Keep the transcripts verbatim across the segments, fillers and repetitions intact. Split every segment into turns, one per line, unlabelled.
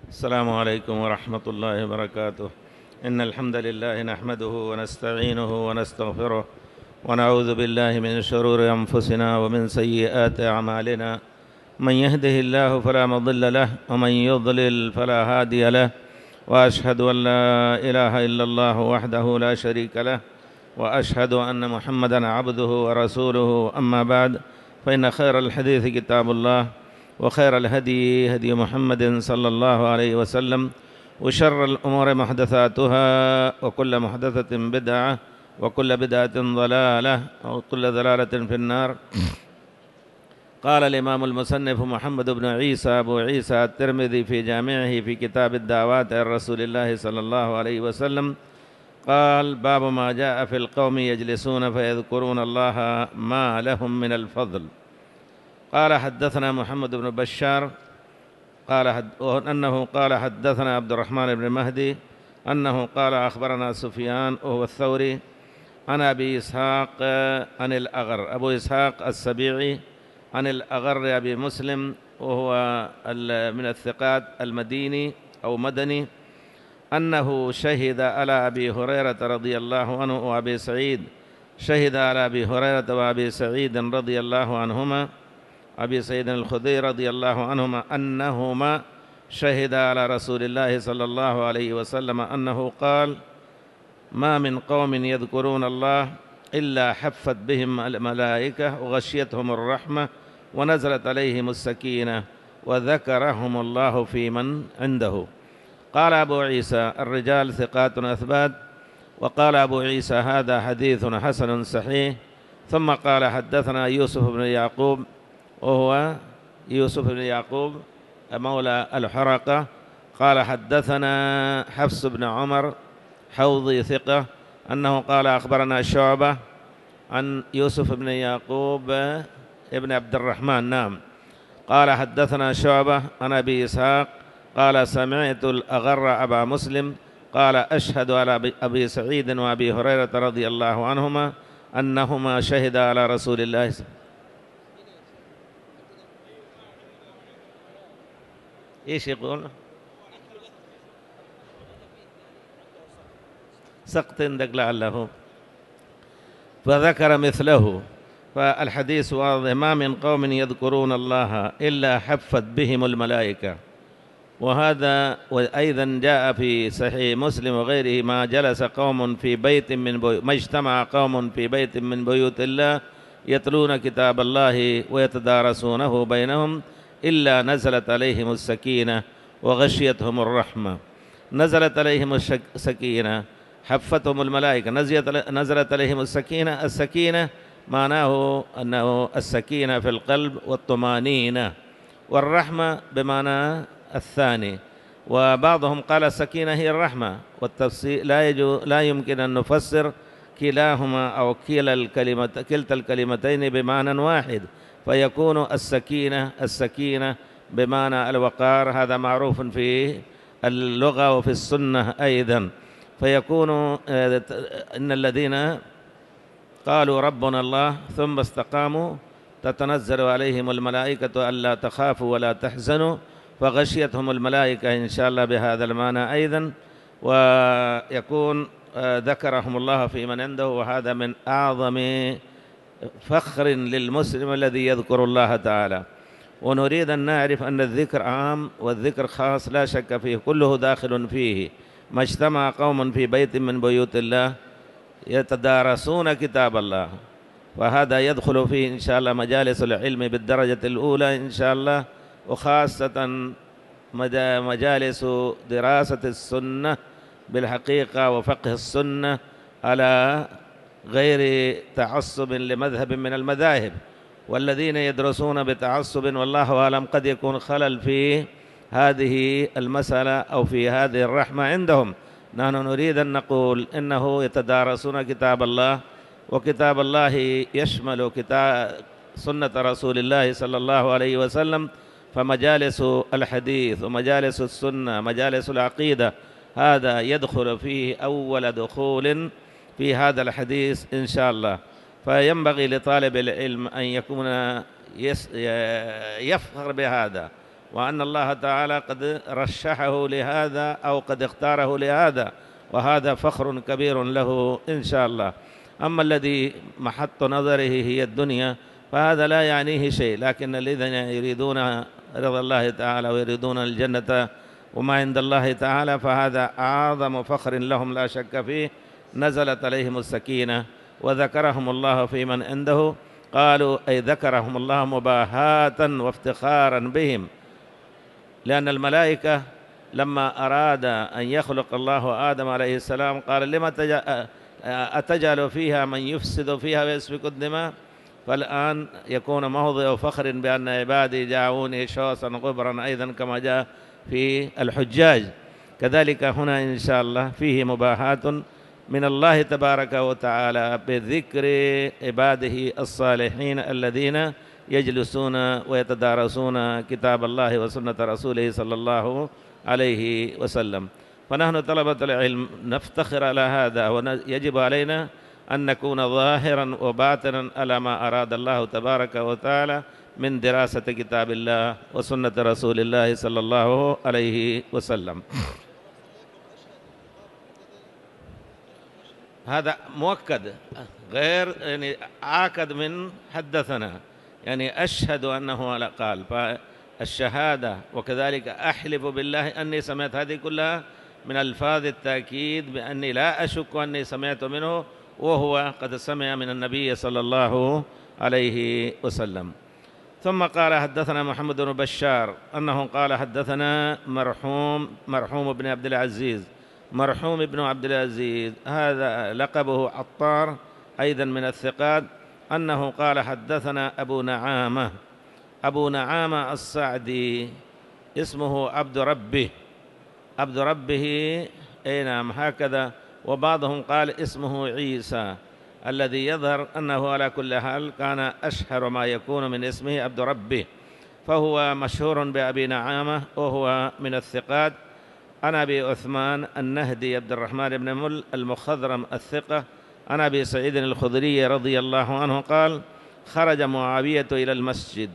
السلام عليكم ورحمة الله وبركاته. إن الحمد لله نحمده ونستعينه ونستغفره ونعوذ بالله من شرور أنفسنا ومن سيئات أعمالنا. من يهده الله فلا مضل له ومن يضلل فلا هادي له، وأشهد أن لا إله إلا الله وحده لا شريك له، وأشهد أن محمدًا عبده ورسوله. أما بعد، فإن خير الحديث كتاب الله، وخير الهدي هدي محمد صلى الله عليه وسلم، وشر الأمور محدثاتها، وكل محدثة بدعة، وكل بدعة ضلالة، وكل ضلالة في النار. قال الإمام المصنف محمد بن عيسى أبو عيسى الترمذي في جامعه في كتاب الدعوات عن رسول الله صلى الله عليه وسلم، قال: باب ما جاء في القوم يجلسون فيذكرون الله ما لهم من الفضل. قال: حدثنا محمد بن بشار قال حد أنه قال حدثنا عبد الرحمن بن مهدي أنه قال أخبرنا سفيان وهو الثوري عن أبي إسحاق عن الأغر أبو إسحاق السبيعي عن الأغر أبي مسلم، وهو من الثقات المديني أو مدني، أنه شهد على أبي هريرة رضي الله عنه وأبي سعيد شهد على أبي هريرة وأبي سعيد رضي الله عنهما أبي سعيد الخدري رضي الله عنهما أنهما شهد على رسول الله صلى الله عليه وسلم أنه قال: ما من قوم يذكرون الله إلا حفت بهم الملائكة وغشيتهم الرحمة ونزلت عليهم السكينة وذكرهم الله في من عنده. قال أبو عيسى: الرجال ثقات أثبات. وقال أبو عيسى: هذا حديث حسن صحيح. ثم قال: حدثنا يوسف بن يعقوب، وهو يوسف بن يعقوب مولى الحرقة، قال: حدثنا حفص بن عمر حوضي ثقة أنه قال: أخبرنا شعبة عن يوسف بن يعقوب ابن عبد الرحمن نعم قال: حدثنا شعبة عن أبي إسحاق قال: سمعت الأغر أبا مسلم قال: أشهد على أبي سعيد وأبي هريرة رضي الله عنهما أنهما شهدا على رسول الله. إيش يقول؟ سقط عندك لعله، فذكر مثله. فالحديث واضح: ما من قوم يذكرون الله إلا حفت بهم الملائكة. وهذا وأيضا جاء في صحيح مسلم وغيره: ما جلس قوم في بيت من بيوت ما اجتمع قوم في بيت من بيوت الله يتلون كتاب الله ويتدارسونه بينهم إلا نزلت عليهم السكينة وغشيتهم الرحمة. نزلت عليهم السكينة، حفتهم الملائكة، نزلت عليهم السكينة. السكينة معناه أنه السكينة في القلب والطمانينة، والرحمة بمعنى الثاني. وبعضهم قال السكينة هي الرحمة، والتفسير لا يجو لا يمكن أن نفسر كلاهما أو كلا الكلمة كلتا الكلمتين بمعنى واحد، فيكون السكينة السكينة بمعنى الوقار، هذا معروف في اللغة وفي السنة أيضا. فيكون إن الذين قالوا ربنا الله ثم استقاموا تتنزل عليهم الملائكة ألا تخافوا ولا تحزنوا، فغشيتهم الملائكة إن شاء الله بهذا المعنى أيضا. ويكون ذكرهم الله في من عنده، وهذا من أعظم فخر للمسلم الذي يذكر الله تعالى. ونريد أن نعرف أن الذكر عام والذكر خاص لا شك فيه، كله داخل فيه. ما اجتمع قوم في بيت من بيوت الله يتدارسون كتاب الله، وهذا يدخل فيه إن شاء الله مجالس العلم بالدرجة الأولى إن شاء الله، وخاصة مجالس دراسة السنة بالحقيقة وفقه السنة على غير تعصب لمذهب من المذاهب. والذين يدرسون بتعصب والله أعلم قد يكون خلل في هذه المسألة أو في هذه الرحمة عندهم. نحن نريد أن نقول إنه يتدارسون كتاب الله، وكتاب الله يشمل كتاب سنة رسول الله صلى الله عليه وسلم. فمجالس الحديث ومجالس السنة مجالس العقيدة هذا يدخل فيه أول دخول في هذا الحديث إن شاء الله. فينبغي لطالب العلم أن يكون يفخر بهذا وأن الله تعالى قد رشحه لهذا أو قد اختاره لهذا، وهذا فخر كبير له إن شاء الله. أما الذي محط نظره هي الدنيا فهذا لا يعنيه شيء، لكن الذين يريدون رضا الله تعالى ويريدون الجنة وما عند الله تعالى فهذا أعظم فخر لهم لا شك فيه. نزلت عليهم السكينة وذكرهم الله في من عنده، قالوا أي ذكرهم الله مباهاة وافتخارا بهم، لأن الملائكة لما أراد أن يخلق الله آدم عليه السلام قال لما أتجعل فيها من يفسد فيها ويسفك الدماء، فالآن يكون موضع فخر بأن عبادي جاءوني شوصا غبرا أيضا كما جاء في الحجاج. كذلك هنا إن شاء الله فيه مباهاة من الله تبارك وتعالى بذكر عباده الصالحين الذين يجلسون ويتدارسون كتاب الله وسنة رسوله صلى الله عليه وسلم. فنحن طلبة العلم نفتخر على هذا، ويجب علينا أن نكون ظاهرا وباطنا على ما أراد الله تبارك وتعالى من دراسة كتاب الله وسنة رسول الله صلى الله عليه وسلم. هذا مؤكد غير يعني عاكد من حدثنا، يعني أشهد أنه قال، فالشهادة وكذلك أحلف بالله أني سمعت، هذه كلها من ألفاظ التأكيد بأني لا أشك أني سمعت منه، وهو قد سمع من النبي صلى الله عليه وسلم. ثم قال حدثنا محمد بن بشار أنه قال حدثنا مرحوم مرحوم بن عبد العزيز. مرحوم بن عبد العزيز هذا لقبه عطار أيضا من الثقات، أنه قال حدثنا أبو نعامة. أبو نعامة السعدي اسمه عبد ربه، عبد ربه أي نعم هكذا، وبعضهم قال اسمه عيسى، الذي يظهر أنه على كل حال كان أشهر ما يكون من اسمه عبد ربه، فهو مشهور بأبي نعامة وهو من الثقات. عن أبي عثمان النهدي عبد الرحمن بن مل المخضرم الثقة، عن أبي سعيد الخدري رضي الله عنه قال خرج معاوية إلى المسجد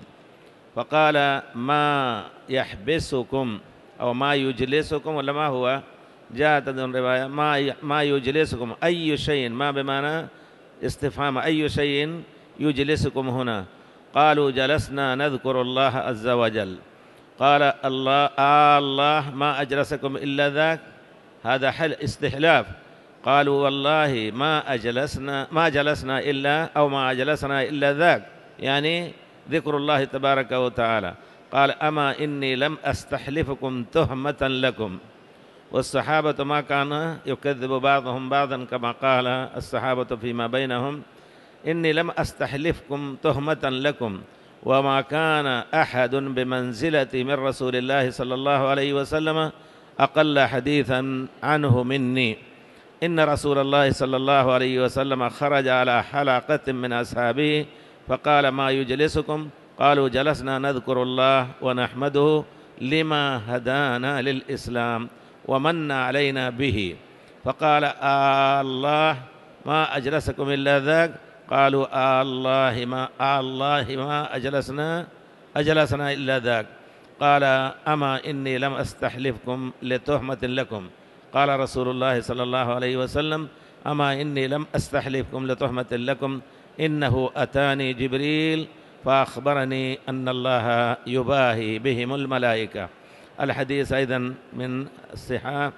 فقال ما يحبسكم أو ما يجلسكم، ولا ما هو جاءت الرواية ما ما يجلسكم، أي شيء، ما بمعنى استفهام، أي شيء يجلسكم هنا؟ قالوا جلسنا نذكر الله عز وجل. قال الله آه الله ما أجلسكم إلا ذاك، هذا حل استحلاف. قالوا والله ما أجلسنا ما جلسنا إلا أو ما أجلسنا إلا ذاك، يعني ذكر الله تبارك وتعالى. قال أما إني لم أستحلفكم تهمة لكم. والصحابة ما كان يكذب بعضهم بعضا كما قال الصحابة فيما بينهم، إني لم أستحلفكم تهمة لكم، وما كان أحد بمنزلتي من رسول الله صلى الله عليه وسلم أقل حديثا عنه مني. إن رسول الله صلى الله عليه وسلم خرج على حلقة من أصحابه فقال ما يجلسكم؟ قالوا جلسنا نذكر الله ونحمده لما هدانا للإسلام ومن علينا به. فقال آه الله ما أجلسكم إلا ذاك. قالوا آه الله ما آه الله ما أجلسنا أجلسنا إلا ذاك. قال أما إني لم أستحلفكم لتهمة لكم. قال رسول الله صلى الله عليه وسلم أما إني لم أستحلفكم لتهمة لكم، إنه أتاني جبريل فأخبرني أن الله يباهي بهم الملائكة. الحديث أيضا من الصحاح،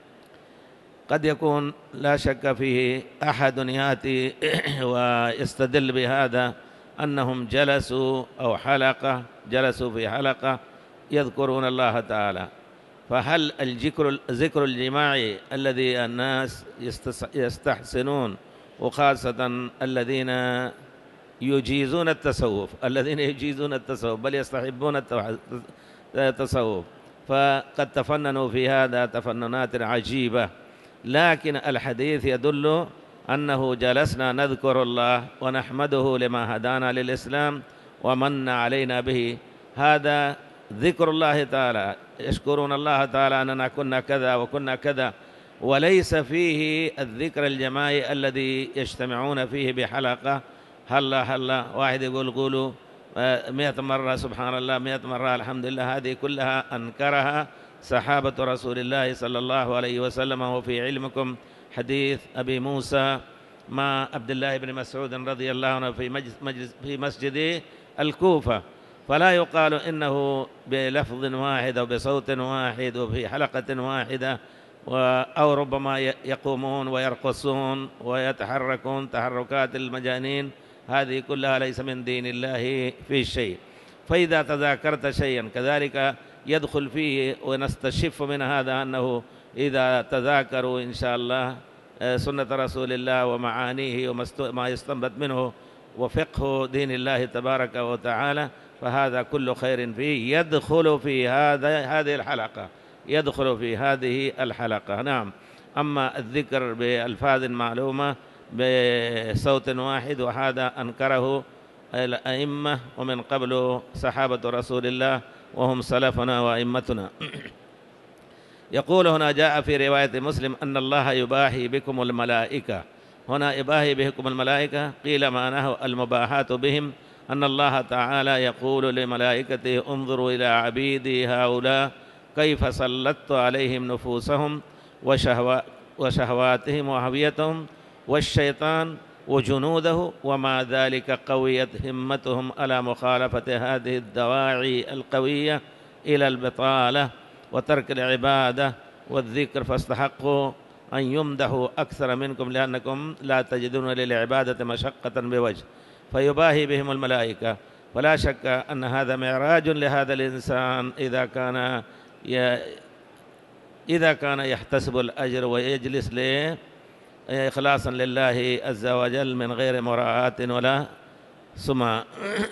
قد يكون لا شك فيه أحد يأتي ويستدل بهذا أنهم جلسوا أو حلقة جلسوا في حلقة يذكرون الله تعالى، فهل الذكر ذكر الجماعي الذي الناس يستحسنون، وخاصة الذين يجيزون التصوف الذين يجيزون التصوف بل يستحبون التصوف، فقد تفننوا في هذا تفننات عجيبة، لكن الحديث يدل أنه جلسنا نذكر الله ونحمده لما هدانا للإسلام ومن علينا به. هذا ذكر الله تعالى، يشكرون الله تعالى أننا كنا كذا وكنا كذا، وليس فيه الذكر الجماعي الذي يجتمعون فيه بحلقة هلا هلا واحد يقول قولوا مئة مرة سبحان الله، مئة مرة الحمد لله، هذه كلها أنكرها صحابة رسول الله صلى الله عليه وسلم. وفي علمكم حديث أبي موسى مع عبد الله بن مسعود رضي الله عنه في مجلس, مجلس في مسجد الكوفة، فلا يقال إنه بلفظ واحد أو بصوت واحد وفي حلقة واحدة، أو ربما يقومون ويرقصون ويتحركون تحركات المجانين، هذه كلها ليس من دين الله في شيء. فإذا تذاكرت شيئا كذلك يدخل فيه، ونستشف من هذا أنه إذا تذاكروا إن شاء الله سنة رسول الله ومعانيه وما يستنبط منه وفقه دين الله تبارك وتعالى، فهذا كل خير فيه يدخل في هذا هذه الحلقة، يدخل في هذه الحلقة. نعم. أما الذكر بألفاظ معلومة بصوت واحد، وهذا أنكره الأئمة ومن قبل صحابة رسول الله وهم سلفنا وأئمتنا. يقول هنا جاء في رواية مسلم أن الله يباهي بكم الملائكة. هنا يباهي بكم الملائكة، قيل معناه المباهاة بهم، أن الله تعالى يقول لملائكته انظروا إلى عبيدي هؤلاء كيف سلطت عليهم نفوسهم وشهواتهم وهويتهم والشيطان وجنوده، وما ذلك قويت همتهم على مخالفة هذه الدواعي القوية إلى البطالة وترك العبادة والذكر، فاستحقوا أن يمدحوا أكثر منكم لأنكم لا تجدون للعبادة مشقة بوجه، فيباهي بهم الملائكة. ولا شك أن هذا معراج لهذا الإنسان إذا كان ي... إذا كان يحتسب الأجر ويجلس له إخلاصا لله عز وجل من غير مراعاة ولا سماع.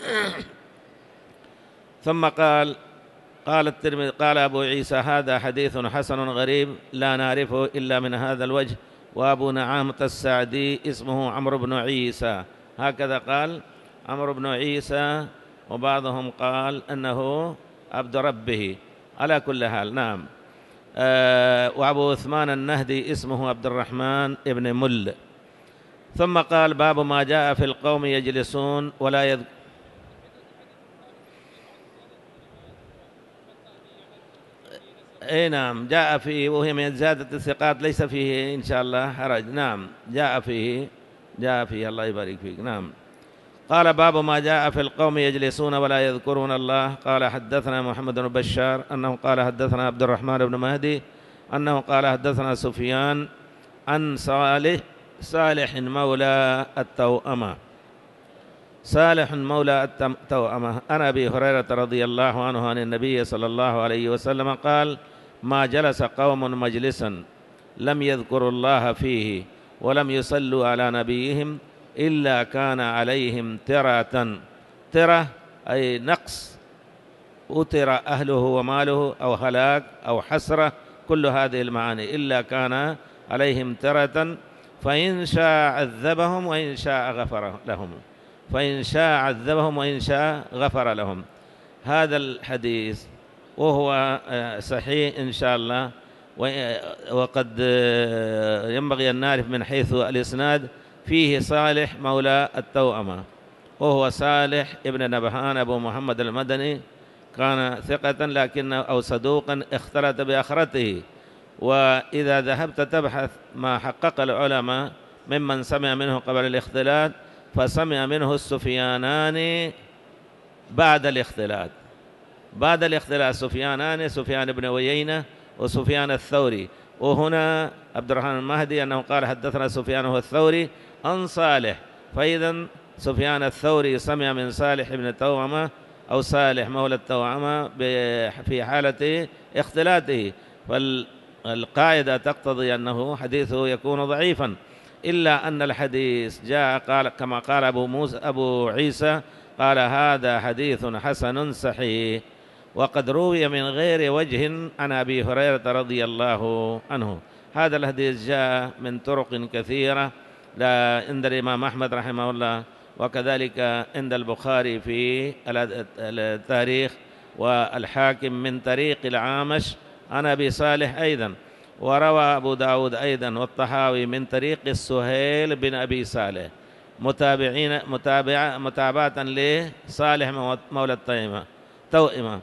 ثم قال قال الترمذي قال أبو عيسى هذا حديث حسن غريب لا نعرفه إلا من هذا الوجه، وأبو نعامة السعدي اسمه عمرو بن عيسى، هكذا قال عمرو بن عيسى، وبعضهم قال أنه عبد ربه، على كل حال. نعم. آه وأبو عثمان النهدي اسمه عبد الرحمن ابن مل. ثم قال باب ما جاء في القوم يجلسون ولا يذكر. اي نعم، جاء فيه، وهي من زيادة الثقات، ليس فيه إن شاء الله حرج. نعم، جاء فيه جاء فيه الله يبارك فيك. نعم. قال باب ما جاء في القوم يجلسون ولا يذكرون الله. قال حدثنا محمد بن بشار أنه قال حدثنا عبد الرحمن بن مهدي أنه قال حدثنا سفيان عن صالح صالح مولى التوأمة صالح مولى التوأمة عن أبي هريرة رضي الله عنه عن النبي صلى الله عليه وسلم قال ما جلس قوم مجلسا لم يذكروا الله فيه ولم يصلوا على نبيهم إلا كان عليهم ترة. ترة أي نقص، أتر أهله وماله أو هلاك أو حسرة، كل هذه المعاني، إلا كان عليهم ترة، فإن شاء عذبهم وإن شاء غفر لهم، فإن شاء عذبهم وإن شاء غفر لهم. هذا الحديث وهو صحيح إن شاء الله، وقد ينبغي أن نعرف من حيث الإسناد فيه صالح مولى التوأمة، وهو صالح ابن نبهان أبو محمد المدني، كان ثقة لكنه أو صدوقا اختلط بأخرته. وإذا ذهبت تبحث ما حقق العلماء ممن سمع منه قبل الاختلاط، فسمع منه السفيانان بعد الاختلاط. بعد الاختلاط سفيانان، سفيان بن عيينة وسفيان الثوري. وهنا عبد الرحمن المهدي أنه قال حدثنا سفيان هو الثوري عن صالح، فإذا سفيان الثوري سمع من صالح بن التوأمة أو صالح مولى التوأمة في حالة اختلاطه، فالقاعدة تقتضي أنه حديثه يكون ضعيفا، إلا أن الحديث جاء قال كما قال أبو موسى أبو عيسى قال هذا حديث حسن صحيح، وقد روي من غير وجه عن أبي هريرة رضي الله عنه. هذا الحديث جاء من طرق كثيرة عند الإمام أحمد رحمه الله، وكذلك عند البخاري في التاريخ، والحاكم من طريق العامش عن أبي صالح أيضا، وروى أبو داود أيضا والطحاوي من طريق السهيل بن أبي صالح. متابعين متابعة متابعة لصالح مولى الطيمة توئمة.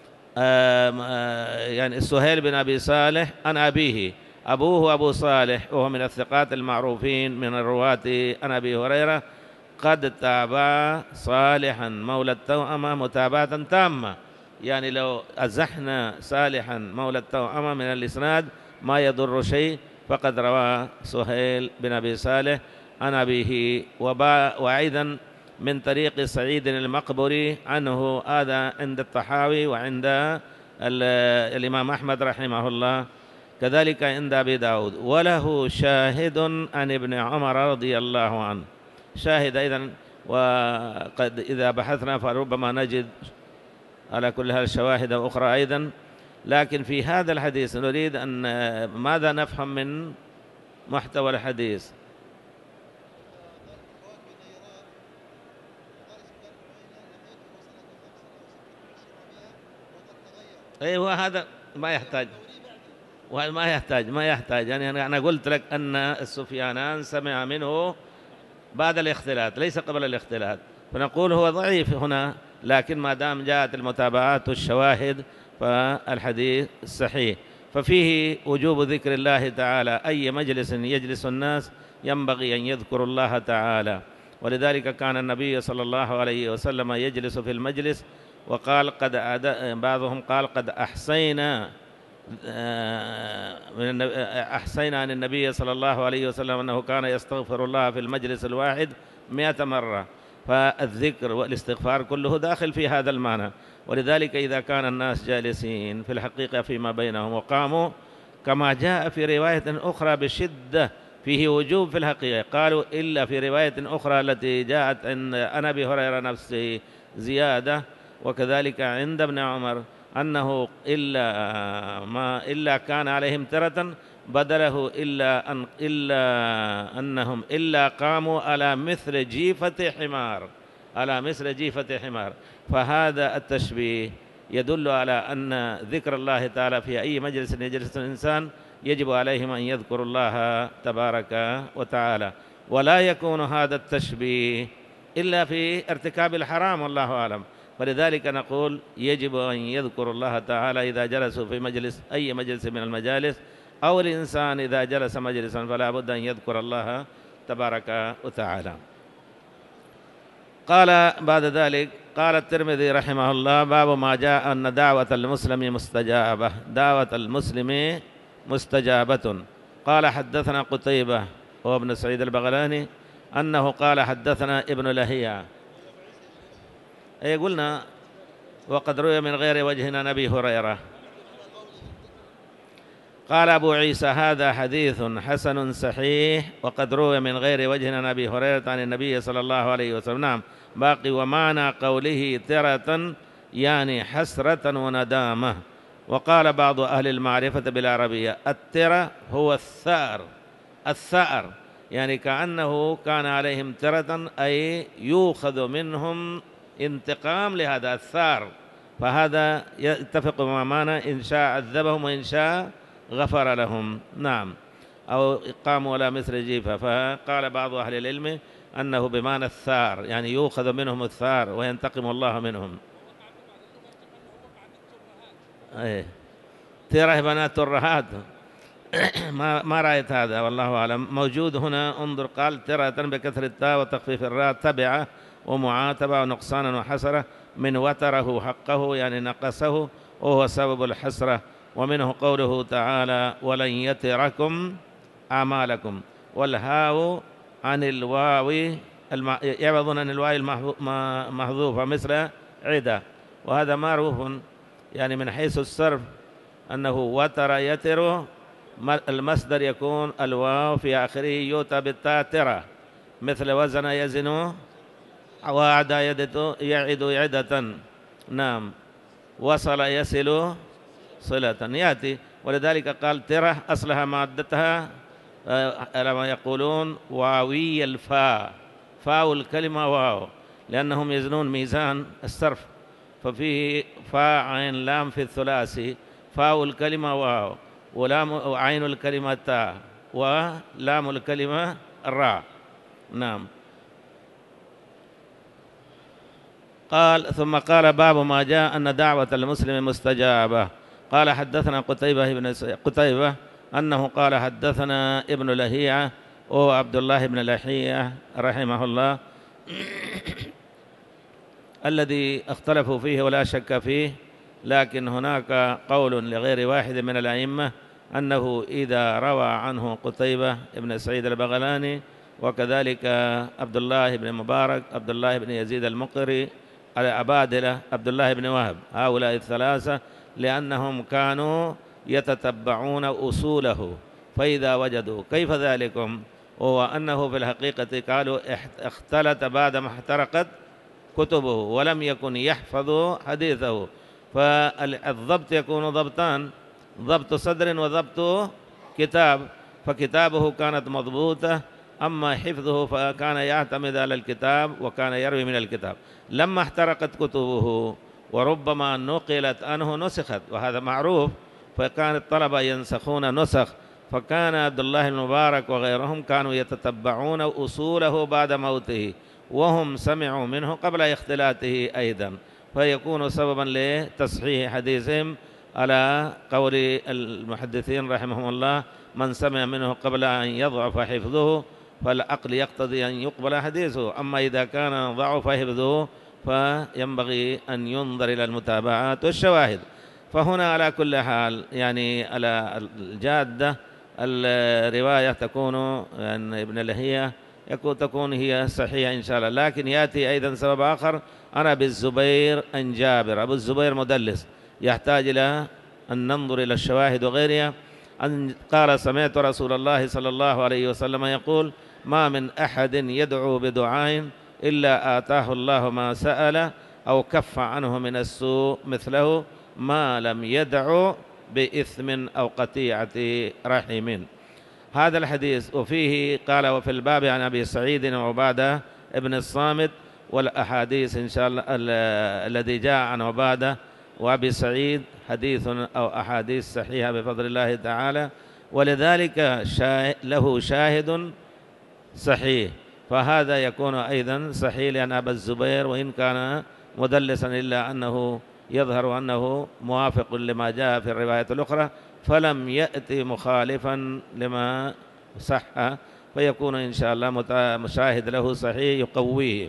يعني سهيل بن أبي صالح عن أبيه، أبوه أبو صالح وهو من الثقات المعروفين من الرواة عن أبي هريرة، قد تابع صالحا مولى التوأمة متابعة تامة. يعني لو أزحنا صالحا مولى التوأمة من الإسناد ما يضر شيء، فقد روى سهيل بن أبي صالح عن أبيه. وأيضا من طريق سعيد المقبري عنه، هذا عند الطحاوي وعند الإمام أحمد رحمه الله، كذلك عند أبي داود. وله شاهد عن ابن عمر رضي الله عنه، شاهد أيضا. وقد إذا بحثنا فربما نجد على كل هذه الشواهد أخرى أيضا. لكن في هذا الحديث نريد أن ماذا نفهم من محتوى الحديث؟ أيوة، هذا ما يحتاج وما يحتاج ما يحتاج يعني أنا قلت لك أن السفيانان سمع منه بعد الاختلاط ليس قبل الاختلاط، فنقول هو ضعيف هنا. لكن ما دام جاءت المتابعات والشواهد فالحديث صحيح. ففيه وجوب ذكر الله تعالى، أي مجلس يجلس الناس ينبغي أن يذكروا الله تعالى. ولذلك كان النبي صلى الله عليه وسلم يجلس في المجلس، وقال قد بعضهم قال قد أحصينا من أحصينا عن النبي صلى الله عليه وسلم أنه كان يستغفر الله في المجلس الواحد مئة مرة. فالذكر والاستغفار كله داخل في هذا المعنى. ولذلك إذا كان الناس جالسين في الحقيقة فيما بينهم وقاموا، كما جاء في رواية أخرى بشدة فيه وجوب في الحقيقة، قالوا إلا في رواية أخرى التي جاءت عن أبي هريرة نفسه زيادة، وكذلك عند ابن عمر أنه إلا ما إلا كان عليهم ترة بدله إلا أن إلا أنهم إلا قاموا على مثل جيفة حمار على مثل جيفة حمار. فهذا التشبيه يدل على أن ذكر الله تعالى في أي مجلس يجلس الإنسان يجب عليهم أن يذكروا الله تبارك وتعالى، ولا يكون هذا التشبيه إلا في ارتكاب الحرام والله أعلم. فلذلك نقول يجب أن يذكروا الله تعالى إذا جلسوا في مجلس أي مجلس من المجالس، أو الإنسان إذا جلس مجلسا فلا بد أن يذكر الله تبارك وتعالى. قال بعد ذلك قال الترمذي رحمه الله: باب ما جاء أن دعوة المسلم مستجابة، دعوة المسلم مستجابة. قال حدثنا قتيبة هو ابن سعيد البغلاني أنه قال حدثنا ابن لهيعة، أي قلنا وقد روي من غير وجه عن أبي هريرة. قال أبو عيسى: هذا حديث حسن صحيح وقد روي من غير وجه عن أبي هريرة عن النبي صلى الله عليه وسلم. نعم، باقي ومعنى قوله ترة يعني حسرة وندامة. وقال بعض أهل المعرفة بالعربية: الترة هو الثأر، الثأر يعني كأنه كان عليهم ترة أي يؤخذ منهم انتقام لهذا الثار. فهذا يتفق مع معنى إن شاء عذبهم وإن شاء غفر لهم. نعم، أو قاموا على مثل جيفة. فقال بعض أهل العلم أنه بمعنى الثار، يعني يؤخذ منهم الثار وينتقم الله منهم. أيه. ترى بنات الرهات ما ما رأيت هذا والله أعلم. موجود هنا، انظر، قال ترى بكثر التاء وتخفيف الراء تبعه ومعاتبة ونقصانا وحسرة، من وتره حقه يعني نقصه وهو سبب الحسرة. ومنه قوله تعالى: ولن يتركم أعمالكم. والهاو عن الواو الم... يعوضون عن الواو المحذوفة مثل عدة، وهذا معروف يعني من حيث الصرف أنه وتر يتر، المصدر يكون الواو في آخره يؤتى بالتاء ترى، مثل وزن يزن وعد يدت يعد عدة. نعم، وصل يصل صلة يأتي. ولذلك قال ترى أصلها مادتها لما يقولون واوي الفاء، فاء الكلمة واو، لأنهم يزنون ميزان الصرف، ففيه فاء عين لام في الثلاثي، فاء الكلمة واو، ولام عين الكلمة تاء، ولام الكلمة الراء. نعم. قال ثم قال باب ما جاء أن دعوة المسلم مستجابة. قال حدثنا قتيبة بن قتيبة أنه قال حدثنا ابن لهيعة وهو عبد الله بن لهيعة رحمه الله الذي اختلفوا فيه ولا شك فيه، لكن هناك قول لغير واحد من الأئمة أنه إذا روى عنه قتيبة بن سعيد البغلاني وكذلك عبد الله بن مبارك عبد الله بن يزيد المقري العبادلة عبد الله بن وهب، هؤلاء الثلاثة لأنهم كانوا يتتبعون أصوله، فإذا وجدوا كيف ذلكم هو أنه في الحقيقة قالوا اختلط بعدما احترقت كتبه ولم يكن يحفظ حديثه، فالضبط يكون ضبطان، ضبط صدر وضبط كتاب، فكتابه كانت مضبوطة، أما حفظه فكان يعتمد على الكتاب وكان يروي من الكتاب. لما احترقت كتبه وربما نقلت عنه نسخت، وهذا معروف، فكان الطلبة ينسخون نسخ، فكان عبد الله المبارك وغيرهم كانوا يتتبعون أصوله بعد موته وهم سمعوا منه قبل اختلاته أيضا، فيكون سببا لتصحيح حديثهم على قول المحدثين رحمهم الله: من سمع منه قبل أن يضعف حفظه فالعقل يقتضي أن يقبل حديثه، أما إذا كان ضعف حفظه فينبغي أن ينظر إلى المتابعات والشواهد. فهنا على كل حال يعني على الجادة الرواية تكون أن ابن لهيعة يكون تكون هي صحيحة إن شاء الله، لكن يأتي أيضا سبب آخر: أنا بالزبير عن جابر. أبو الزبير مدلس يحتاج إلى أن ننظر إلى الشواهد وغيرها. أن قال: سمعت رسول الله صلى الله عليه وسلم يقول: ما من أحد يدعو بدعاء إلا آتاه الله ما سأل أو كف عنه من السوء مثله ما لم يدعو بإثم أو قطيعة رحم. هذا الحديث وفيه قال: وفي الباب عن أبي سعيد وعبادة ابن الصامت، والأحاديث إن شاء الله الذي جاء عن عبادة وأبي سعيد حديث أو أحاديث صحيحة بفضل الله تعالى، ولذلك له شاهد صحيح، فهذا يكون أيضا صحيح، لأن أبا الزبير وإن كان مدلسا إلا أنه يظهر أنه موافق لما جاء في الرواية الأخرى، فلم يأتي مخالفا لما صح، فيكون إن شاء الله مشاهد له صحيح يقويه.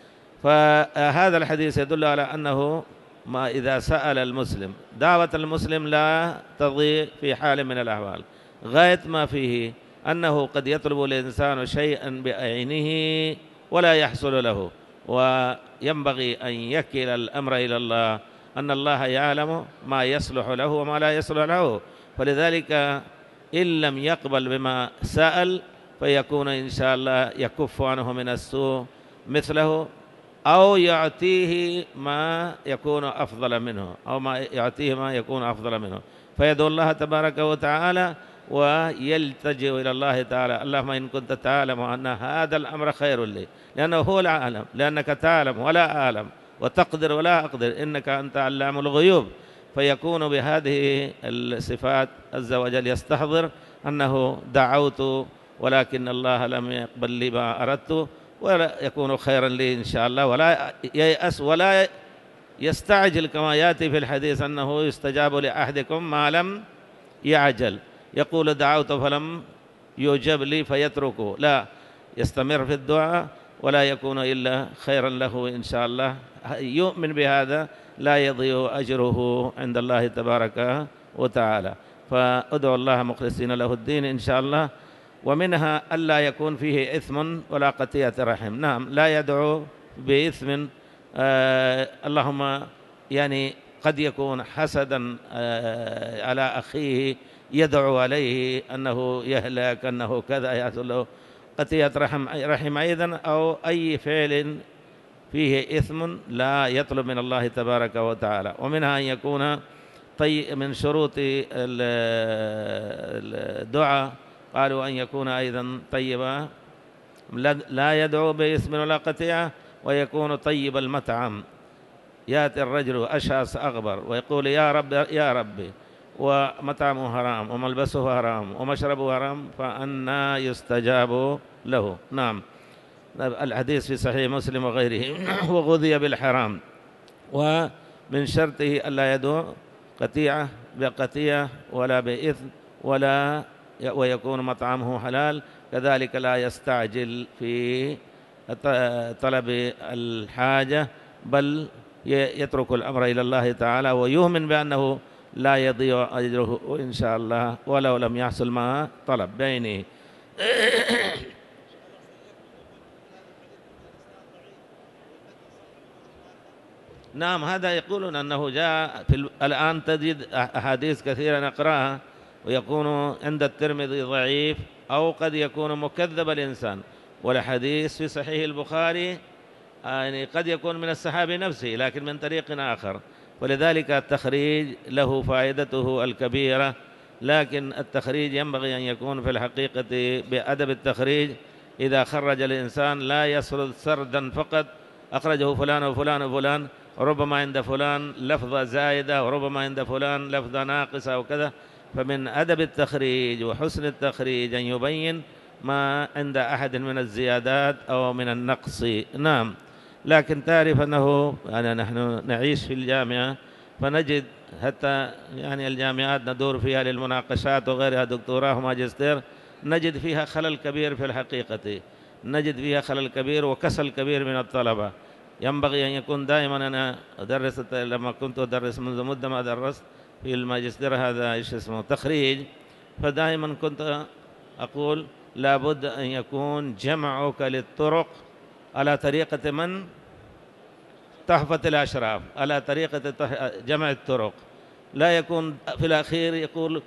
فهذا الحديث يدل على أنه ما إذا سأل المسلم، دعوة المسلم لا تضيع في حال من الأحوال، غاية ما فيه أنه قد يطلب الإنسان شيئا بعينه ولا يحصل له، وينبغي أن يكل الأمر إلى الله، أن الله يعلم ما يصلح له وما لا يصلح له، فلذلك إن لم يقبل بما سأل فيكون إن شاء الله يكف عنه من السوء مثله، أو يعطيه ما يكون أفضل منه، أو ما يعطيه ما يكون أفضل منه، فيدعو الله تبارك وتعالى ويلتجئ إلى الله تعالى: اللهم إن كنت تعلم أن هذا الأمر خير لي، لأنه هو العالم، لأنك تعلم ولا أعلم، وتقدر ولا أقدر، إنك أنت علام الغيوب. فيكون بهذه الصفات عز وجل يستحضر أنه دعوت ولكن الله لم يقبل لي ما أردت، ولا يكون خيرا لي إن شاء الله، ولا ييأس ولا يستعجل كما يأتي في الحديث أنه يستجاب لأحدكم ما لم يعجل، يقول دعوت فلم يجب لي فيتركه، لا، يستمر في الدعاء ولا يكون إلا خيرا له إن شاء الله. يؤمن بهذا لا يضيع أجره عند الله تبارك وتعالى. فأدعو الله مخلصين له الدين إن شاء الله. ومنها ألا يكون فيه إثم ولا قطيعة رحم. نعم، لا يدعو بإثم، آه اللهم يعني قد يكون حسدا آه على أخيه، يدعو عليه أنه يهلك، أنه كذا، يحصل له قطيعة رحم, رحم أيضا، أو أي فعل فيه إثم لا يطلب من الله تبارك وتعالى. ومنها أن يكون طي من شروط الدعاء قالوا أن يكون أيضا طيبا، لا يدعو بإثم ولا قطيعة، ويكون طيب المطعم. يأتي الرجل أشعث أغبر ويقول يا رب يا ربي، ومطعمه حرام وملبسه حرام ومشربه حرام، فأنى يستجاب له. نعم. الحديث في صحيح مسلم وغيره وغذي بالحرام، ومن شرطه ألا يدعو قطيعة بقطيعة ولا بإثم ولا ويكون مطعمه حلال، كذلك لا يستعجل في طلب الحاجة، بل يترك الأمر إلى الله تعالى ويؤمن بأنه لا يضيع أجره إن شاء الله ولو لم يحصل ما طلب بعينه. نعم، هذا يقولون أنه جاء في الآن تجد أحاديث كثيرة نقرأها ويكون عند الترمذي ضعيف أو قد يكون مكذب الإنسان، والحديث في صحيح البخاري يعني قد يكون من الصحابي نفسه لكن من طريق آخر، ولذلك التخريج له فائدته الكبيرة. لكن التخريج ينبغي أن يكون في الحقيقة بأدب التخريج. إذا خرج الإنسان لا يسرد سردا فقط أخرجه فلان وفلان وفلان، ربما عند فلان لفظة زائدة وربما عند فلان لفظة ناقصة وكذا، فمن أدب التخريج وحسن التخريج أن يبين ما عند أحد من الزيادات أو من النقص. نعم، لكن تعرف أنه يعني نحن نعيش في الجامعة فنجد حتى يعني الجامعات ندور فيها للمناقشات وغيرها، دكتوراه وماجستير، نجد فيها خلل كبير في الحقيقة، نجد فيها خلل كبير وكسل كبير من الطلبة. ينبغي أن يكون دائما، أنا أدرس لما كنت أدرس منذ مدة ما درست في الماجستير هذا إيش اسمه تخريج، فدائما كنت أقول لابد أن يكون جمعك للطرق على طريقة من تحفة الأشراف، على طريقة جمع الطرق، لا يكون في الأخير يقول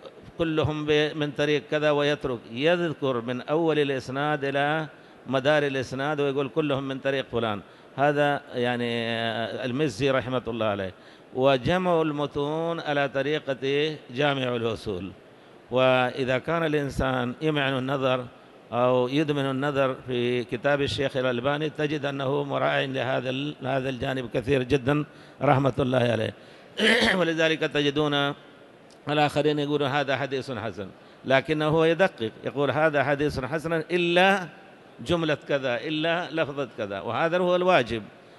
كلهم من طريق كذا ويترك، يذكر من أول الإسناد إلى مدار الإسناد ويقول كلهم من طريق فلان. هذا يعني المزي رحمة الله عليه. وجمع المتون على طريقة جامع الأصول. وإذا كان الإنسان يمعن النظر أو يدمن النظر في كتاب الشيخ الألباني تجد أنه مراعٍ لهذا هذا الجانب كثير جدا رحمة الله عليه. ولذلك تجدون الآخرين يقولون هذا حديث حسن، لكنه هو يدقق يقول هذا حديث حسن إلا جملة كذا إلا لفظة كذا، وهذا هو الواجب.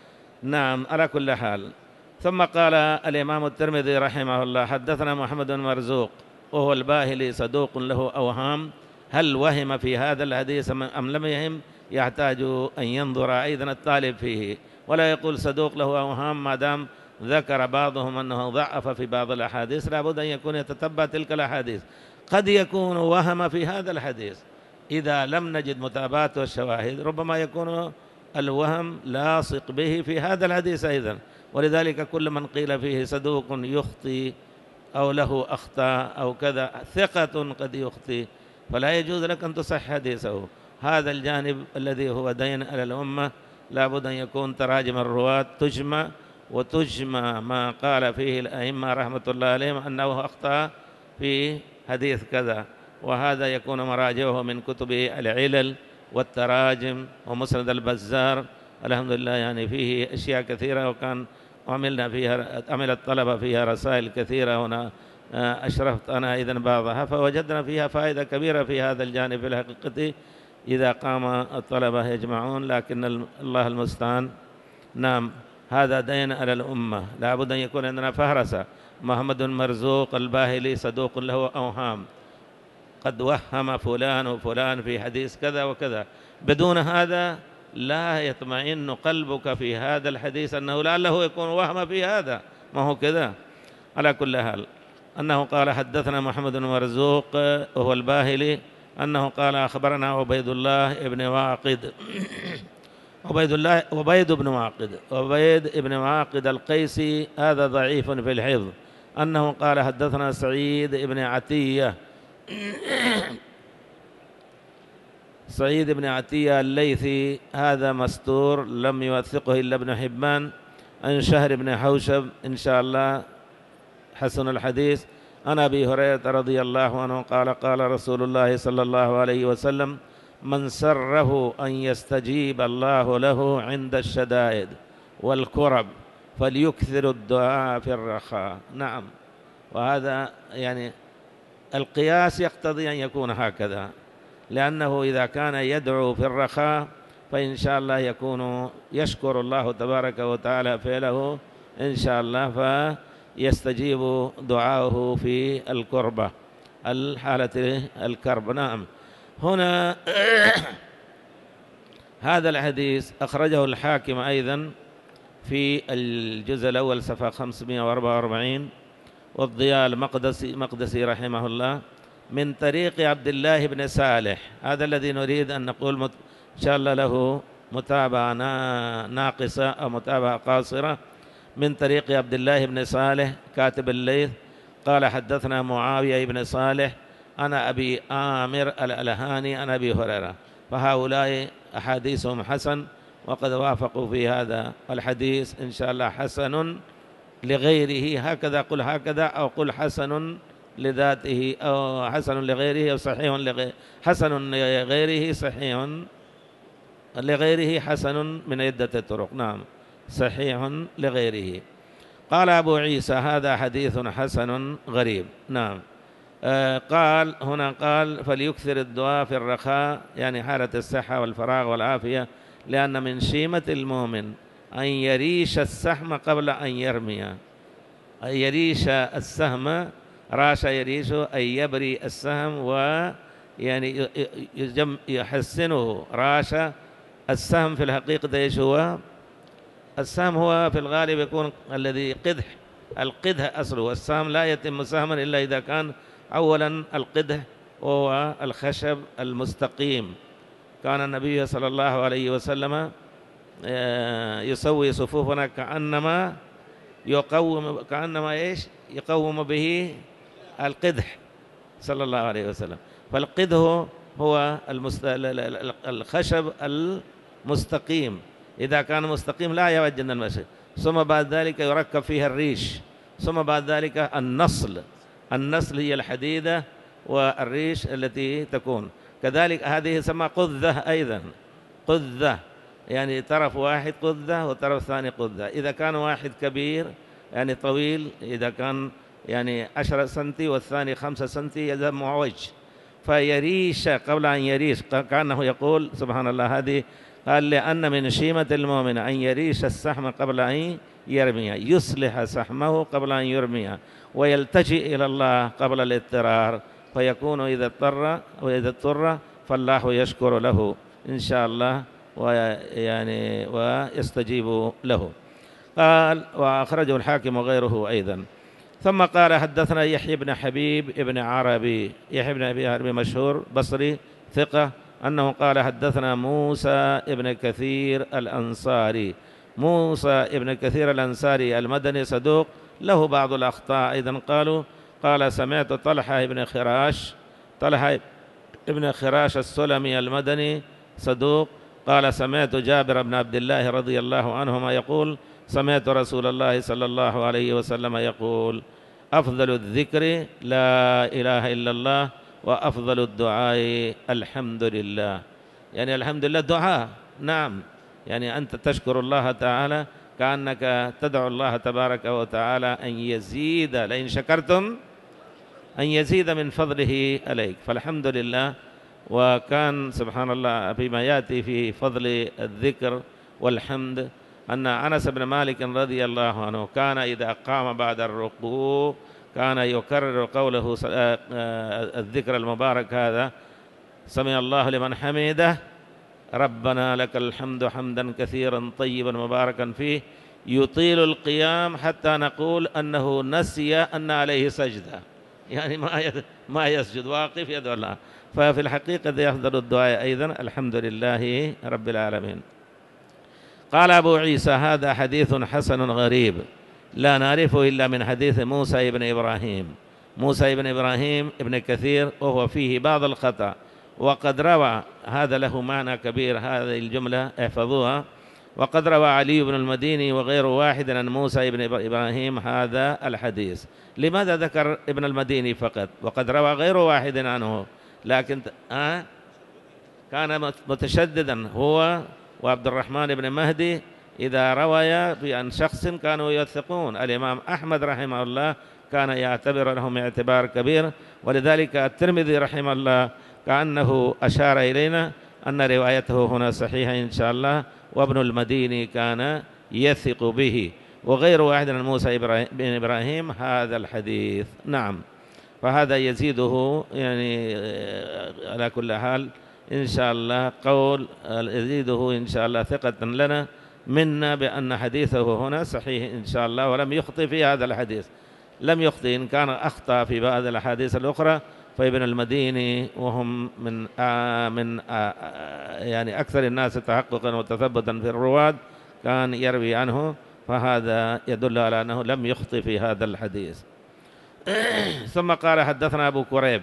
نعم، على كل حال. ثم قال الإمام الترمذي رحمه الله حدثنا محمد بن مرزوق وهو الباهلي صدوق له أوهام، هل وهم في هذا الحديث أم لم يهم؟ يحتاج أن ينظر أيضا الطالب فيه، ولا يقول صدوق له أوهام ما دام ذكر بعضهم أنه ضعف في بعض الأحاديث، لابد أن يكون يتتبع تلك الأحاديث. قد يكون وهم في هذا الحديث إذا لم نجد متابعة والشواهد، ربما يكون الوهم لاصق به في هذا الحديث أيضا. ولذلك كل من قيل فيه صدوق يخطي أو له أخطاء أو كذا، ثقة قد يخطي، فلا يجوز لك أن تصح حديثه. هذا الجانب الذي هو دين على الأمة، لابد أن يكون تراجم الرواة تجمع، وتجمع ما قال فيه الأئمة رحمة الله عليهم أنه أخطأ في حديث كذا، وهذا يكون مراجعه من كتب العلل والتراجم ومسند البزار. الحمد لله يعني فيه أشياء كثيرة، وكان عملنا فيها عمل الطلبة فيها رسائل كثيرة، هنا أشرفت أنا إذن بعضها، فوجدنا فيها فائدة كبيرة في هذا الجانب في الحقيقة إذا قام الطلبة يجمعون، لكن الله المستعان. نعم، هذا دين على الأمة، لابد أن يكون عندنا فهرسة. محمد بن مرزوق الباهلي صدوق له أوهام، قد وهم فلان وفلان في حديث كذا وكذا، بدون هذا لا يطمئن قلبك في هذا الحديث أنه لعله يكون وهم في هذا، ما هو كذا. على كل حال أنه قال حدثنا محمد بن مرزوق وهو الباهلي أنه قال أخبرنا عبيد الله بن واقد عبيد الله عبيد بن واقد عبيد بن واقد القيسي، هذا ضعيف في الحفظ، أنه قال حدثنا سعيد بن عتية سعيد بن عتية الليثي، هذا مستور لم يوثقه إلا ابن حبان، عن شهر بن حوشب إن شاء الله حسن الحديث، عن أبي هريرة رضي الله عنه قال قال رسول الله صلى الله عليه وسلم من سره أن يستجيب الله له عند الشدائد والكرب فليكثر الدعاء في الرخاء. نعم، وهذا يعني القياس يقتضي أن يكون هكذا، لأنه إذا كان يدعو في الرخاء فإن شاء الله يكون يشكر الله تبارك وتعالى فعله إن شاء الله، فيستجيب دعاؤه في الكربة الحالة الكرب. نعم. هنا هذا الحديث أخرجه الحاكم أيضا في الجزء الأول صفحة خمسمائة وأربعة وأربعين، والضياء المقدسي مقدسي رحمه الله من طريق عبد الله بن صالح. هذا الذي نريد أن نقول إن شاء الله له متابعة ناقصة أو متابعة قاصرة. من طريق عبد الله بن صالح كاتب الليث قال حدثنا معاوية بن صالح أنا أبي آمر الألهاني أنا أبي هريرة. فهؤلاء أحاديثهم حسن، وقد وافقوا في هذا الحديث إن شاء الله حسن لغيره. هكذا قل هكذا، أو قل حسن لذاته، أو حسن لغيره، أو صحيح لغيره. حسن لغيره صحيح لغيره حسن من عدة طرق. نعم، صحيح لغيره. قال أبو عيسى هذا حديث حسن غريب. نعم. آه قال هنا قال فليكثر الدعاء في الرخاء، يعني حالة الصحة والفراغ والعافية، لأن من شيمة المؤمن أن يريش السهم قبل أن يرمي. أن يريش السهم، راش يريش أن يبري السهم، ويعني يحسنه. راش السهم في الحقيقة ايش هو؟ السهم هو في الغالب يكون الذي قدح، القدح أصله. السهم لا يتم سهما إلا إذا كان أولا القدح وهو الخشب المستقيم. كان النبي صلى الله عليه وسلم يسوي صفوفنا كأنما يقوم كأنما إيش يقوم به القدح صلى الله عليه وسلم. فالقدح هو الخشب المستقيم، إذا كان مستقيم لا يوجد المشي. ثم بعد ذلك يركب فيها الريش، ثم بعد ذلك النصل. النصل هي الحديدة والريش التي تكون كذلك. هذه يسمى قذة أيضا. قذة يعني طرف واحد قذة وطرف ثاني قذة. إذا كان واحد كبير يعني طويل، إذا كان يعني عشرة سنتي والثاني خمسة سنتي هذا معوج. فيريش قبل أن يريش، كأنه يقول سبحان الله. هذه قال لأن من شيمة المؤمن أن يريش السهم قبل أن يرمي، يصلح سهمه قبل أن يرمي، ويلتجئ إلى الله قبل الاضطرار، فيكون إذا اضطر وإذا اضطر فالله يشكر له إن شاء الله ويعني ويستجيب له. قال وأخرجه الحاكم وغيره أيضا. ثم قال حدثنا يحيى بن حبيب بن عربي. يحيى بن أبي عربي مشهور بصري ثقة، أنه قال حدثنا موسى بن كثير الأنصاري. موسى بن كثير الأنصاري المدني صدوق، له بعض الأخطاء أيضا. قالوا قال سمعت طلحة بن خراش، طلحة بن خراش السلمي المدني صدوق، قال سمعت جابر بن عبد الله رضي الله عنهما يقول سمعت رسول الله صلى الله عليه وسلم يقول أفضل الذكر لا إله إلا الله، وأفضل الدعاء الحمد لله. يعني الحمد لله دعاء. نعم، يعني أنت تشكر الله تعالى كأنك تدعو الله تبارك وتعالى أن يزيد، لئن شكرتم أن يزيد من فضله عليك. فالحمد لله. وكان سبحان الله فيما يأتي في فضل الذكر والحمد أن أنس بن مالك رضي الله عنه كان إذا قام بعد الركوع كان يكرر قوله الذكر المبارك هذا: سمع الله لمن حمده، ربنا لك الحمد حمدا كثيرا طيبا مباركا فيه، يطيل القيام حتى نقول أنه نسي أن عليه سجدة، يعني ما ما يسجد، واقف يدعو الله. ففي الحقيقة يفضل الدعاء أيضا الحمد لله رب العالمين. قال أبو عيسى هذا حديث حسن غريب لا نعرفه إلا من حديث موسى بن إبراهيم. موسى بن إبراهيم ابن كثير وهو فيه بعض الخطأ، وقد روى هذا له معنى كبير، هذه الجملة احفظوها. وقد روى علي بن المديني وغير واحد عن موسى بن إبراهيم هذا الحديث. لماذا ذكر ابن المديني فقط وقد روى غير واحد عنه؟ لكن آه كان متشددا هو وعبد الرحمن بن مهدي إذا روي عن شخص كانوا يوثقون. الإمام أحمد رحمه الله كان يعتبر لهم اعتبار كبير، ولذلك الترمذي رحمه الله كأنه أشار إلينا أن روايته هنا صحيحة إن شاء الله. وابن المديني كان يثق به، وغير واحد من موسى بن إبراهيم هذا الحديث. نعم، فهذا يزيده يعني على كل حال إن شاء الله قول يزيده إن شاء الله ثقة لنا منا بأن حديثه هنا صحيح إن شاء الله، ولم يخطئ في هذا الحديث، لم يخطئ. إن كان أخطأ في بعض الأحاديث الأخرى فابن المديني وهم من آه من آه يعني أكثر الناس تحققا وتثبتا في الرواة كان يروي عنه، فهذا يدل على أنه لم يخطئ في هذا الحديث. ثم قال حدثنا أبو كريب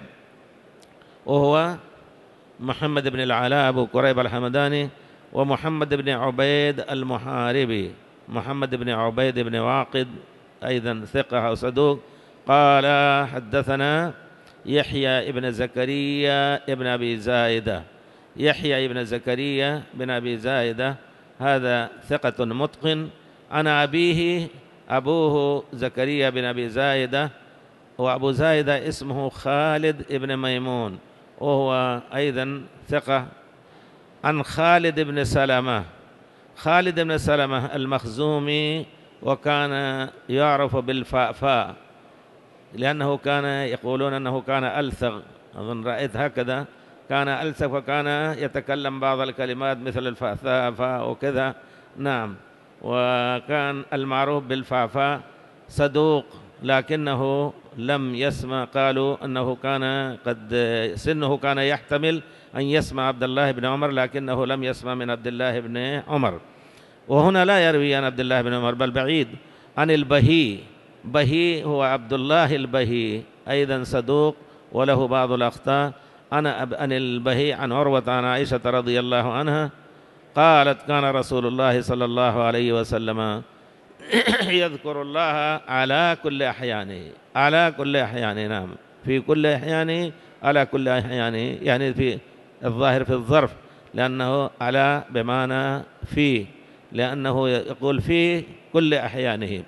وهو محمد بن العلاء أبو كريب الحمداني، ومحمد بن عبيد المحاربي، محمد بن عبيد بن واقد أيضا ثقة أو صدوق. قال حدثنا يحيى ابن زكريا ابن أبي زايدة، يحيى ابن زكريا بن أبي زايدة هذا ثقة متقن عن أبيه، أبوه زكريا بن أبي زايدة، وأبو زايدة اسمه خالد ابن ميمون وهو أيضا ثقة، عن خالد بن سلمة، خالد بن سلمة المخزومي، وكان يعرف بالفأفاء لأنه كان يقولون أنه كان ألثغ، أظن رأيت هكذا، كان ألثغ وكان يتكلم بعض الكلمات مثل الفأفاء وكذا. نعم، وكان المعروف بالفأفاء، صدوق لكنه لم يسمع، قالوا أنه كان قد سنه كان يحتمل أن يسمع عبد الله بن عمر لكنه لم يسمع من عبد الله بن عمر. وهنا لا يروي عن عبد الله بن عمر بل بعيد عن البهي، بهي هو عبد الله البهي أيضا صدوق وله بعض الأخطاء. أنا عن البهي عن عروة عن عائشة رضي الله عنها قالت كان رسول الله صلى الله عليه وسلم يذكر الله على كل أحيانه، على كل أحيانه. نعم، في كل أحيانه، على كل أحيانه، يعني في الظاهر في الظرف، لأنه على بمعنى في، لأنه يقول في كل أحيانه،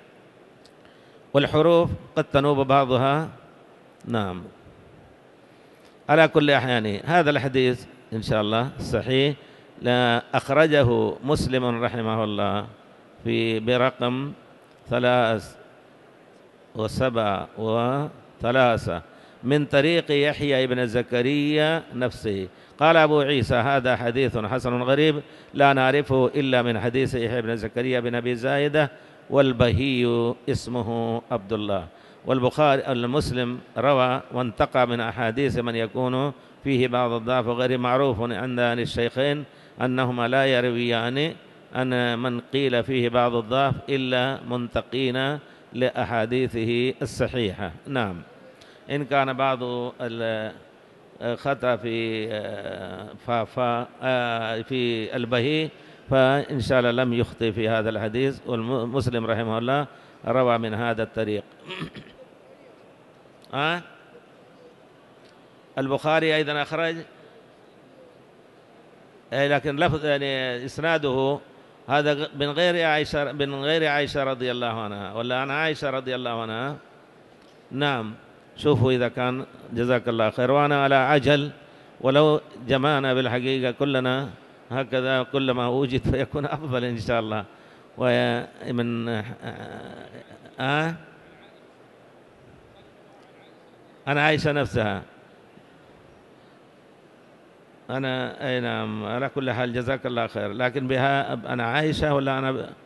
والحروف قد تنوب بعضها. نعم، على كل أحيانه. هذا الحديث إن شاء الله صحيح، لا أخرجه مسلم رحمه الله في برقم ثلاث وسبع وثلاثة من طريق يحيى بن زكريا نفسه. قال أبو عيسى هذا حديث حسن غريب لا نعرفه إلا من حديث يحيى بن زكريا بن أبي زايدة، والبهي اسمه عبد الله. والبخاري المسلم روى وانتقى من أحاديث من يكون فيه بعض الضعف غير معروف عند الشيخين أنهما لا يرويان أن من قيل فيه بعض الضعف إلا منتقين لأحاديثه الصحيحة. نعم، إن كان بعض الخطأ في فا في البهي فإن شاء الله لم يخطئ في هذا الحديث، والمسلم رحمه الله روى من هذا الطريق. أه؟ البخاري أيضا أخرج، لكن لفظ يعني إسناده هذا من غير عائشة، من غير عائشة رضي الله عنها، ولا عن عائشة رضي الله عنها. نعم، شوفوا إذا كان جزاك الله خير. وأنا على عجل، ولو جمعنا بالحقيقة كلنا هكذا كلما وجد فيكون أفضل إن شاء الله. ومن آه أنا عائشة نفسها، أنا أي نعم، على كل حال جزاك الله خير. لكن بها أنا عائشة ولا أنا ب...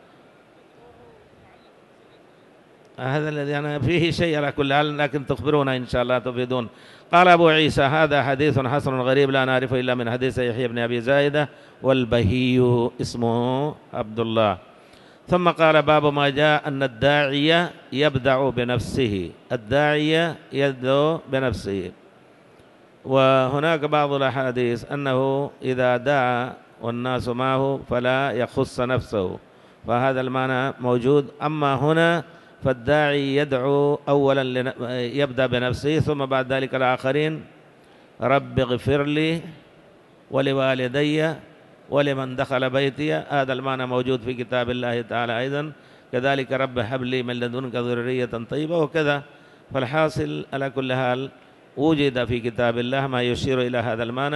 هذا الذي أنا فيه شيء على كل حال، لكن تخبرونا إن شاء الله تفيدون. قال أبو عيسى هذا حديث حسن غريب لا نعرفه إلا من حديث يحيى بن أبي زايدة، والبهي اسمه عبد الله. ثم قال باب ما جاء أن الداعية يبدع بنفسه، الداعية يبدع بنفسه. وهناك بعض الأحاديث أنه إذا دعا والناس معه فلا يخص نفسه، فهذا المعنى موجود. أما هنا فالداعي يدعو أولا يبدأ بنفسه ثم بعد ذلك الآخرين. رب اغفر لي ولوالدي ولمن دخل بيتي، هذا المعنى موجود في كتاب الله تعالى أيضا. كذلك رب هب لي من لدنك ذرية طيبة وكذا. فالحاصل على كل حال وجد في كتاب الله ما يشير إلى هذا المعنى.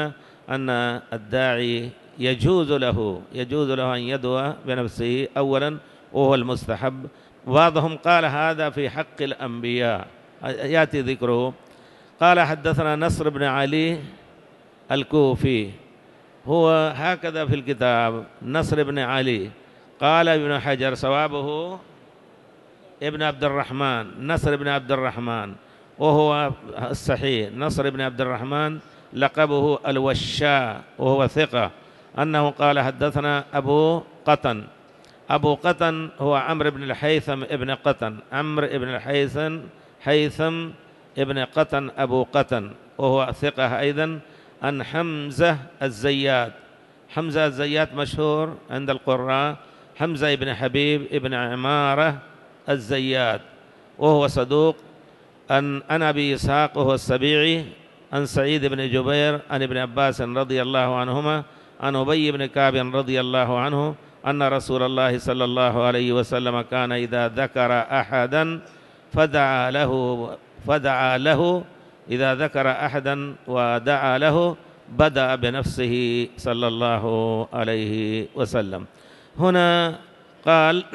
أن الداعي يجوز له يجوز له أن يدعو بنفسه أولا، وهو المستحب. بعضهم قال هذا في حق الأنبياء، يأتي ذكره. قال حدثنا نصر بن علي الكوفي، هو هكذا في الكتاب نصر بن علي. قال ابن حجر صوابه ابن عبد الرحمن، نصر بن عبد الرحمن، وهو الصحيح نصر بن عبد الرحمن لقبه الوشاء، وهو ثقة، أنه قال حدثنا أبو قطن. أبو قطن هو عمرو بن الحيثم ابن قطن، عمرو بن الحيثم حيثم ابن قطن أبو قطن، وهو ثقة أيضا، عن حمزة الزيات. حمزة الزيات مشهور عند القراء، حمزة ابن حبيب ابن عمارة الزيات، وهو صدوق. عن عن أبي إسحاق وهو السبيعي، عن سعيد بن جبير عن ابن عباس رضي الله عنهما، عن أبي بن كعب رضي الله عنه أن رسول الله صلى الله عليه وسلم كان إذا ذكر أحدا فدعا له فدعا له إذا ذكر أحدا ودعا له بدأ بنفسه صلى الله عليه وسلم. هنا قال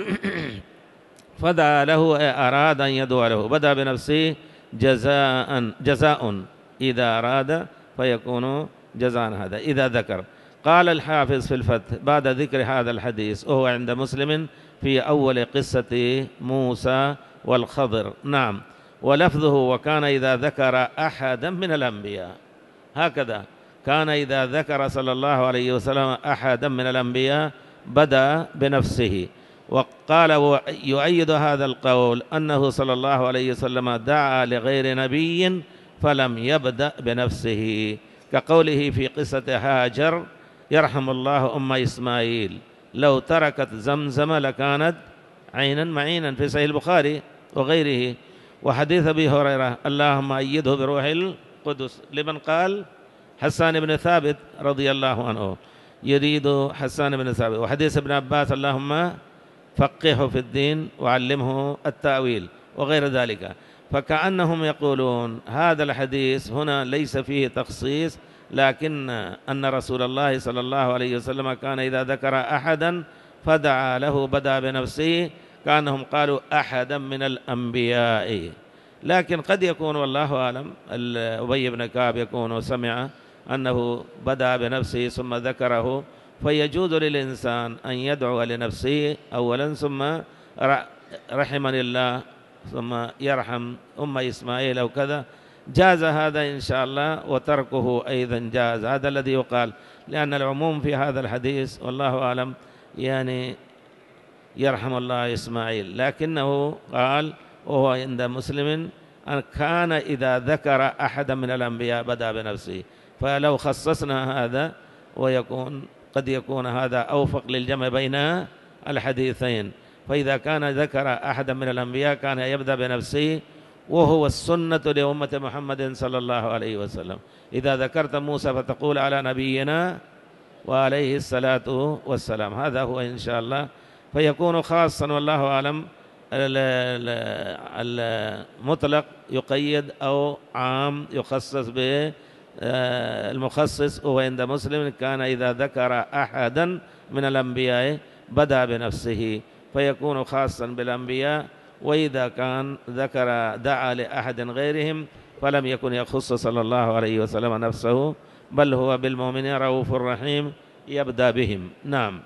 فدعا له، أراد أن يدعو له، بدأ بنفسه جزاء جزاء إذا أراد فيكون جزاء، هذا إذا ذكر. قال الحافظ في الفتح بعد ذكر هذا الحديث، وهو عند مسلم في أول قصة موسى والخضر. نعم، ولفظه وكان إذا ذكر أحدا من الأنبياء، هكذا كان إذا ذكر صلى الله عليه وسلم أحدا من الأنبياء بدأ بنفسه. وقال يؤيد هذا القول أنه صلى الله عليه وسلم دعا لغير نبي فلم يبدأ بنفسه، كقوله في قصة هاجر يرحم الله أم إسماعيل لو تركت زمزم لكانت عينا معينا في صحيح البخاري وغيره. وحديث أبي هريرة اللهم أيده بروح القدس، لمن قال؟ حسان بن ثابت رضي الله عنه، يريد حسان بن ثابت. وحديث ابن عباس اللهم فقهه في الدين وعلمه التأويل وغير ذلك. فكأنهم يقولون هذا الحديث هنا ليس فيه تخصيص، لكن أن رسول الله صلى الله عليه وسلم كان إذا ذكر أحدا فدعا له بدأ بنفسه، كأنهم قالوا أحدا من الأنبياء. لكن قد يكون والله أعلم أبي بن كعب يكون سمع أنه بدأ بنفسه ثم ذكره، فيجوز للإنسان أن يدعو لنفسه أولا ثم رحمني الله ثم يرحم أم إسماعيل أو كذا، جاز هذا إن شاء الله، وتركه أيضا جاز، هذا الذي يقال، لأن العموم في هذا الحديث والله أعلم يعني يرحم الله إسماعيل، لكنه قال وهو عند مسلم أن كان إذا ذكر أحدا من الأنبياء بدأ بنفسه. فلو خصصنا هذا ويكون قد يكون هذا أوفق للجمع بين الحديثين. فإذا كان ذكر أحدا من الأنبياء كان يبدأ بنفسه، وهو السنة لأمة محمد صلى الله عليه وسلم. إذا ذكرت موسى فتقول على نبينا وعليه الصلاة والسلام، هذا هو إن شاء الله، فيكون خاصا والله أعلم. المطلق يقيد أو عام يخصص به المخصص. وعند مسلم كان إذا ذكر أحدا من الأنبياء بدأ بنفسه، فيكون خاصا بالأنبياء. وإذا كان ذكر دعا لأحد غيرهم فلم يكن يخص صلى الله عليه وسلم نفسه، بل هو بالمؤمنين رؤوف رحيم يبدأ بهم. نعم.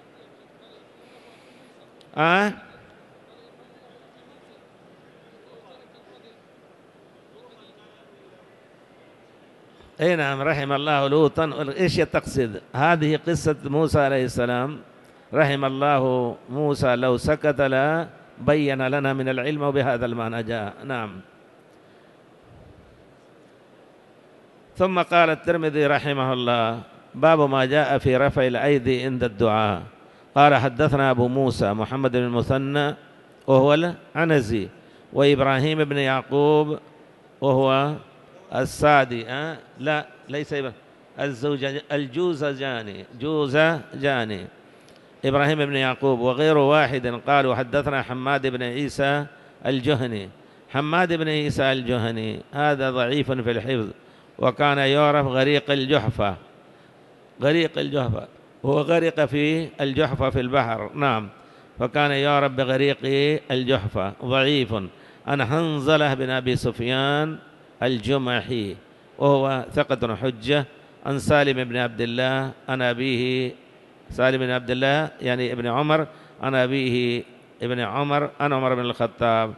آه اي نعم، رحم الله لوطا. ايش تقصد؟ هذه قصة موسى عليه السلام، رحم الله موسى لو سكت لا بين لنا من العلم، وبهذا المعنى جاء. نعم. ثم قال الترمذي رحمه الله باب ما جاء في رفع الأيدي عند الدعاء. قال حدثنا أبو موسى محمد بن المثنى وهو العنزي، وإبراهيم بن يعقوب وهو السادي، أه؟ لا ليس الزوج الجوزجاني جوزجاني إبراهيم بن يعقوب وغير واحد. قالوا حدثنا حماد بن عيسى الجهني. حماد بن عيسى الجهني هذا ضعيف في الحفظ، وكان يعرف غريق الجحفة، غريق الجحفة، هو غرق في الجحفة في البحر، نعم، فكان يعرف بغريق الجحفة. ضعيف. عن حنظلة بن أبي سفيان الجمحي وهو ثقة حجة. عن سالم بن عبد الله عن أبيه، سالم بن عبد الله يعني ابن عمر، عن أبيه ابن عمر عن عمر بن الخطاب.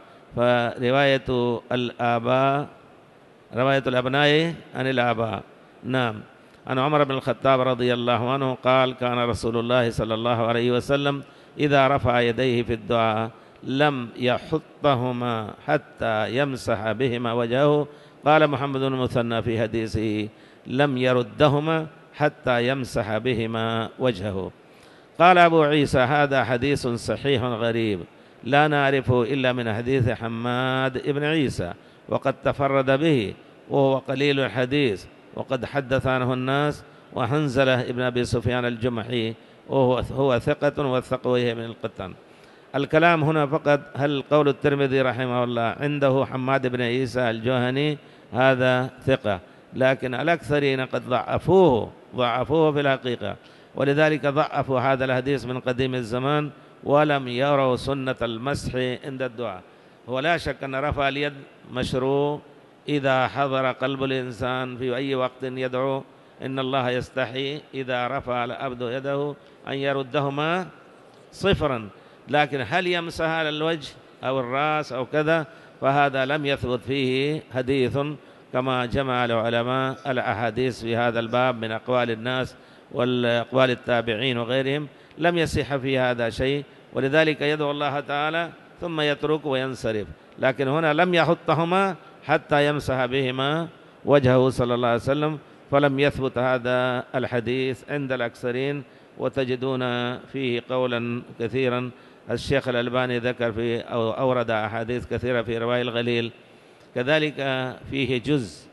فرواية الآباء، رواية الأبناء عن الآباء، نعم. عن عمر بن الخطاب رضي الله عنه قال: كان رسول الله صلى الله عليه وسلم إذا رفع يديه في الدعاء لم يحطهما حتى يمسح بهما وجهه. قال محمد بن المثنى في حديثه: لم يردهما حتى يمسح بهما وجهه. قال أبو عيسى: هذا حديث صحيح غريب لا نعرفه إلا من حديث حماد بن عيسى، وقد تفرد به وهو قليل الحديث، وقد حدث عنه الناس. وحنزلة ابن أبي سفيان الجمحي وهو هو ثقة والثقويه من القطن. الكلام هنا فقط هل قول الترمذي رحمه الله عنده حماد بن عيسى الجهني هذا ثقة، لكن الأكثرين قد ضعفوه ضعفوه في الحقيقة، ولذلك ضعفوا هذا الحديث من قديم الزمان ولم يروا سنة المسح عند الدعاء. ولا شك أن رفع اليد مشروع إذا حضر قلب الإنسان في أي وقت يدعو. إن الله يستحي إذا رفع العبد يده أن يردهما صفرا، لكن هل يمسح على الوجه أو الرأس أو كذا فهذا لم يثبت فيه حديث، كما جمع العلماء الأحاديث في هذا الباب من أقوال الناس والأقوال التابعين وغيرهم، لم يصح في هذا شيء، ولذلك يدعو الله تعالى ثم يترك وينصرف. لكن هنا لم يحطهما حتى يمسح بهما وجهه صلى الله عليه وسلم، فلم يثبت هذا الحديث عند الأكثرين، وتجدون فيه قولا كثيرا. الشيخ الألباني ذكر في أو أورد أحاديث كثيرة في رواية الغليل. كذلك فيه جزء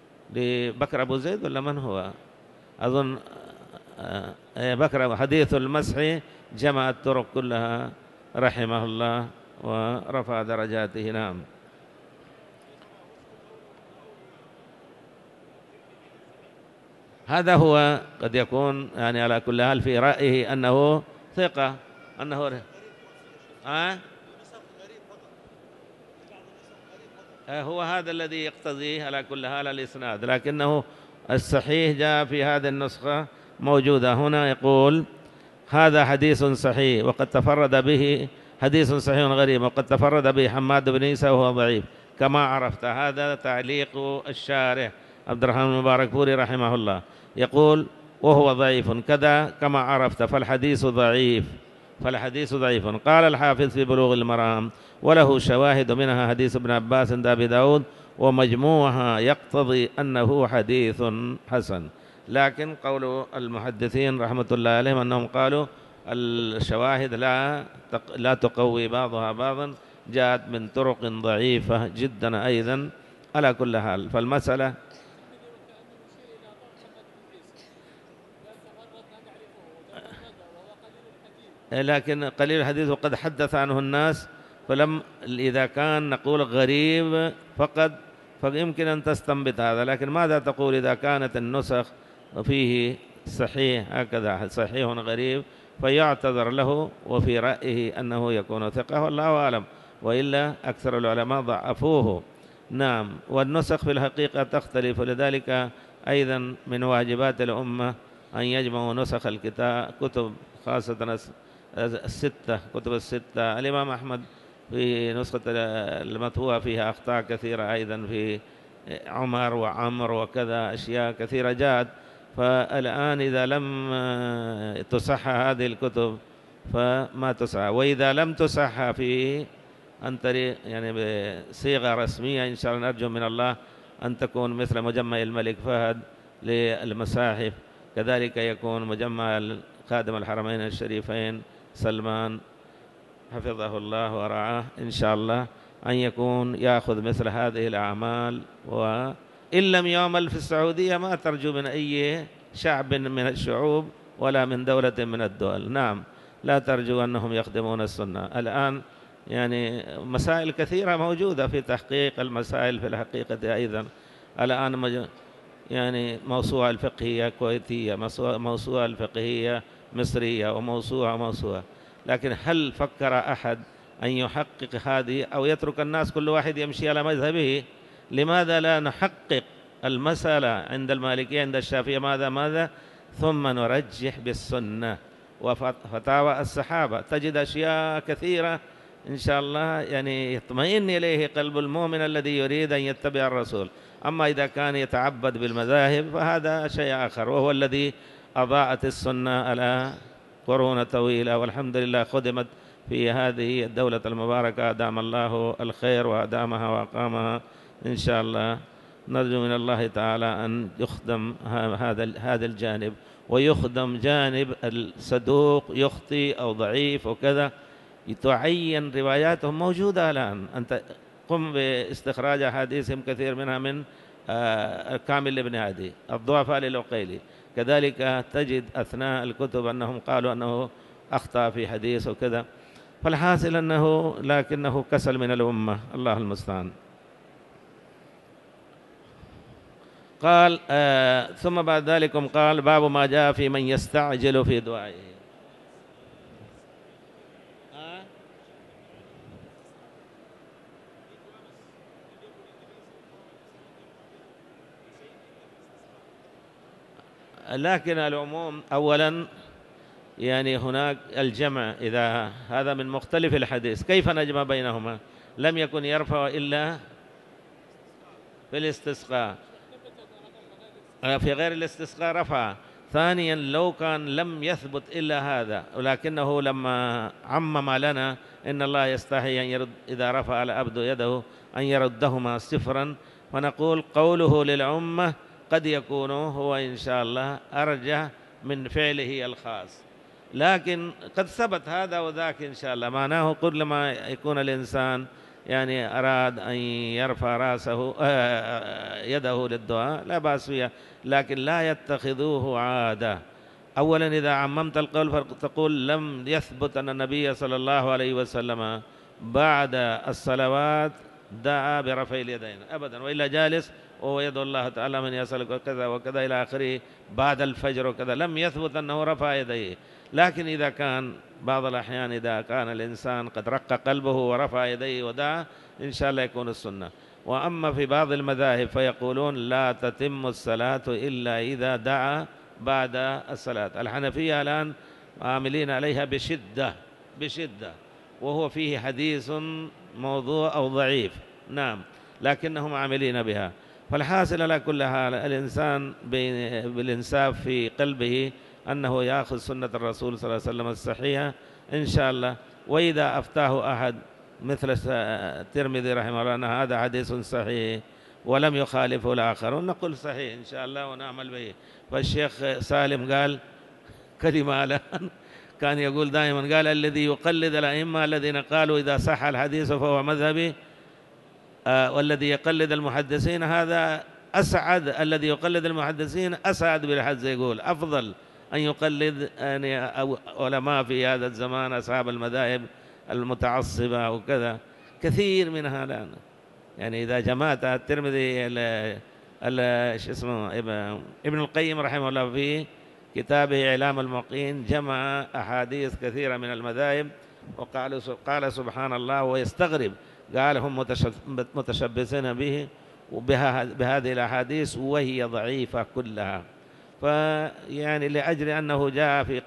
لبكر أبو زيد ولا من هو أظن بكر، حديث المسح جمع الطرق كلها رحمه الله ورفع درجاته. نعم. هذا هو قد يكون يعني على كل حال في رأيه أنه ثقة، أنه أه؟ هو هذا الذي يقتضيه على كل حال الإسناد، لكنه الصحيح جاء في هذه النسخة موجودة هنا، يقول: هذا حديث صحيح وقد تفرد به، حديث صحيح غريب وقد تفرد به حماد بن عيسى وهو ضعيف كما عرفت. هذا تعليق الشارح عبد الرحمن المبارك فوري رحمه الله، يقول: وهو ضعيف كذا كما عرفت، فالحديث ضعيف فالحديث ضعيف. قال الحافظ في بلوغ المرام: وله شواهد منها حديث ابن عباس عند أبي داود، ومجموعها يقتضي أنه حديث حسن. لكن قول المحدثين رحمة الله عليهم أنهم قالوا الشواهد لا لا تقوي بعضها بعضا، جاءت من طرق ضعيفة جدا أيضا. على كل حال فالمسألة لكن قليل الحديث وقد حدث عنه الناس، فلم إذا كان نقول غريب فقد فيمكن أن تستنبط هذا، لكن ماذا تقول إذا كانت النسخ فيه صحيح هكذا صحيح غريب، فيعتذر له وفي رأيه أنه يكون ثقة، والله أعلم، وإلا أكثر العلماء ضعفوه. نعم. والنسخ في الحقيقة تختلف، ولذلك أيضا من واجبات الأمة أن يجمعوا نسخ الكتاب كتب، خاصة الستة كتب الستة. الإمام أحمد في نسخة المطبوعة فيها أخطاء كثيرة أيضا، في عمر وعمر وكذا أشياء كثيرة جاءت. فالآن إذا لم تصح هذه الكتب فما تصح، وإذا لم تصح في عن طريق يعني بصيغة رسمية إن شاء الله نرجو من الله أن تكون مثل مجمع الملك فهد للمصاحف، كذلك يكون مجمع خادم الحرمين الشريفين سلمان حفظه الله ورعاه إن شاء الله، أن يكون يأخذ مثل هذه الأعمال. وإن لم يعمل في السعودية ما ترجو من أي شعب من الشعوب ولا من دولة من الدول. نعم، لا ترجو أنهم يخدمون السنة. الآن يعني مسائل كثيرة موجودة في تحقيق المسائل في الحقيقة أيضا. الآن يعني موسوعة الفقهية كويتية، موسوعة الفقهية مصرية، وموسوعة موسوعة، لكن هل فكر أحد أن يحقق هذه أو يترك الناس كل واحد يمشي على مذهبه؟ لماذا لا نحقق المسألة عند المالكية عند الشافعية ماذا ماذا ثم نرجح بالسنة وفتاوى الصحابة؟ تجد أشياء كثيرة إن شاء الله يعني يطمئن إليه قلب المؤمن الذي يريد أن يتبع الرسول. أما إذا كان يتعبد بالمذاهب فهذا شيء آخر، وهو الذي أضاعت السنة على قرون طويلة، والحمد لله خدمت في هذه الدولة المباركة، أدام الله الخير وأدامها وأقامها إن شاء الله. نرجو من الله تعالى أن يخدم هذا هذا الجانب، ويخدم جانب الصدوق يخطي أو ضعيف وكذا، تعين رواياتهم موجودة الآن. أنت قم باستخراج أحاديثهم كثير منها من كامل ابن عدي، الضعفاء للعقيلي، كذلك تجد أثناء الكتب أنهم قالوا أنه أخطأ في حديث وكذا. فالحاصل أنه لكنه كسل من الأمة، الله المستعان. قال آه ثم بعد ذلك قال باب ما جاء في من يستعجل في دعائه. لكن العموم أولا يعني هناك الجمع، إذا هذا من مختلف الحديث كيف نجمع بينهما؟ لم يكن يرفع إلا في الاستسقاء، في غير الاستسقاء رفع. ثانيا لو كان لم يثبت إلا هذا، ولكنه لما عمم لنا إن الله يستحي أن يرد إذا رفع العبد يده أن يردهما صفرا، فنقول قوله للعمة قد يكون هو إن شاء الله أرجح من فعله الخاص، لكن قد ثبت هذا وذاك إن شاء الله. معناه كل ما يكون الإنسان يعني أراد أن يرفع رأسه يده للدعاء لا بأس فيها، لكن لا يتخذوه عادة. أولا إذا عممت القول فتقول لم يثبت أن النبي صلى الله عليه وسلم بعد الصلوات دعا برفع اليدين أبدا، وإلا جالس وهو يدعو الله تعالى من يسألك وكذا وكذا إلى آخره بعد الفجر وكذا، لم يثبت أنه رفع يديه. لكن إذا كان بعض الأحيان إذا كان الإنسان قد رق قلبه ورفع يديه ودعا إن شاء الله يكون السنة. وأما في بعض المذاهب فيقولون لا تتم الصلاة إلا إذا دعا بعد الصلاة. الحنفية الآن عاملين عليها بشدة بشدة، وهو فيه حديث موضوع أو ضعيف نعم، لكنهم عاملين بها. فالحاصل على كل حال الإنسان بالإنساف في قلبه أنه يأخذ سنة الرسول صلى الله عليه وسلم الصحيحة إن شاء الله. وإذا أفتاه أحد مثل الترمذي رحمه الله أن هذا حديث صحيح ولم يخالفه الآخرون نقول صحيح إن شاء الله ونعمل به. فالشيخ سالم قال كلمة الآن كان يقول دائما، قال الذي يقلد الأئمة الذين قالوا إذا صح الحديث فهو مذهبي، آه والذي يقلد المحدثين هذا أسعد، الذي يقلد المحدثين أسعد بالحديث، يقول أفضل أن يقلد يعني علماء في هذا الزمان أصحاب المذاهب المتعصبة وكذا كثير منها الآن. يعني إذا جمعت الترمذي شو اسمه ابن القيم رحمه الله في كتابه إعلام الموقعين جمع أحاديث كثيرة من المذاهب، وقال قال سبحان الله ويستغرب، قال هم متشبثين به بهذه الأحاديث وهي ضعيفة كلها. فيعني لأجل أنه جاء في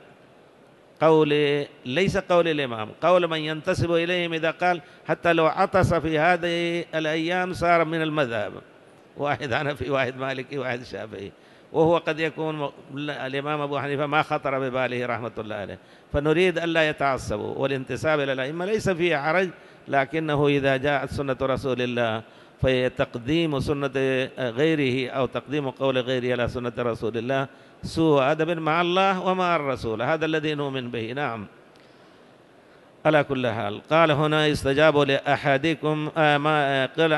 قول ليس قول الإمام، قول من ينتسب إليهم، إذا قال حتى لو عطس في هذه الأيام صار من المذهب، واحد حنفي واحد مالكي واحد شافعي، وهو قد يكون الإمام أبو حنيفة ما خطر بباله رحمة الله عليه. فنريد ألا يتعصبوا، والانتساب إلى الأئمة ليس فيه حرج، لكنه إذا جاءت سنة رسول الله فتقديم سنة غيره أو تقديم قول غيره على سنة رسول الله سوء أدب مع الله ومع الرسول، هذا الذي نؤمن به. نعم على كل حال. قال هنا استجابوا لأحدكم آه ما قال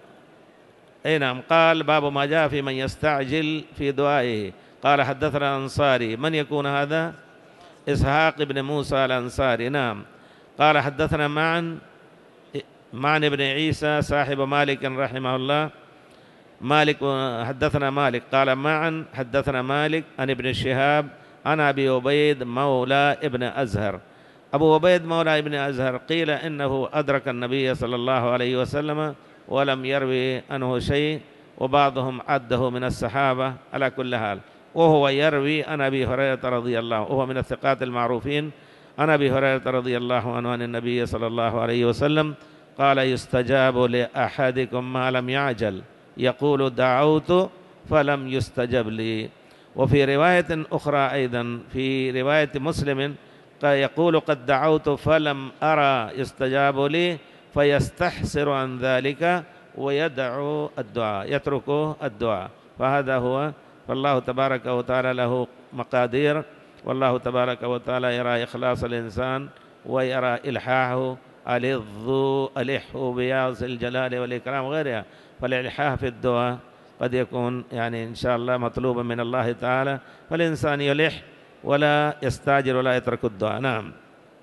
أي نعم. قال باب ما جاء في من يستعجل في دعائه. قال حدثنا الأنصاري، من يكون هذا؟ إسحاق بن موسى الأنصاري نعم. قال حدثنا معن معن بن عيسى صاحب مالك رحمه الله مالك حدثنا مالك قال معا حدثنا مالك عن ابن شهاب عن أبي عبيد مولى ابن أزهر. أبو عبيد مولى ابن أزهر قيل إنه أدرك النبي صلى الله عليه وسلم ولم يروي عنه شيء، وبعضهم عده من الصحابة. على كل حال وهو يروي عن أبي هريرة رضي الله عنه، وهو من الثقات المعروفين، عن أبي هريرة رضي الله عنه عن النبي صلى الله عليه وسلم قال: يستجاب لأحدكم ما لم يعجل، يقول دعوت فلم يستجب لي. وفي رواية أخرى أيضا في رواية مسلم يقول: قد دعوت فلم أرى يستجاب لي، فيستحسر عن ذلك ويدعو الدعاء، يترك الدعاء. فهذا هو. فالله تبارك وتعالى له مقادير، والله تبارك وتعالى يرى إخلاص الإنسان ويرى إلحاحه. ألظوا ألحوا بياض الجلال والإكرام وغيرها. فالإلحاح في الدعاء قد يكون يعني إن شاء الله مطلوبا من الله تعالى، فالإنسان يلح ولا يستعجل ولا يترك الدعاء. نعم.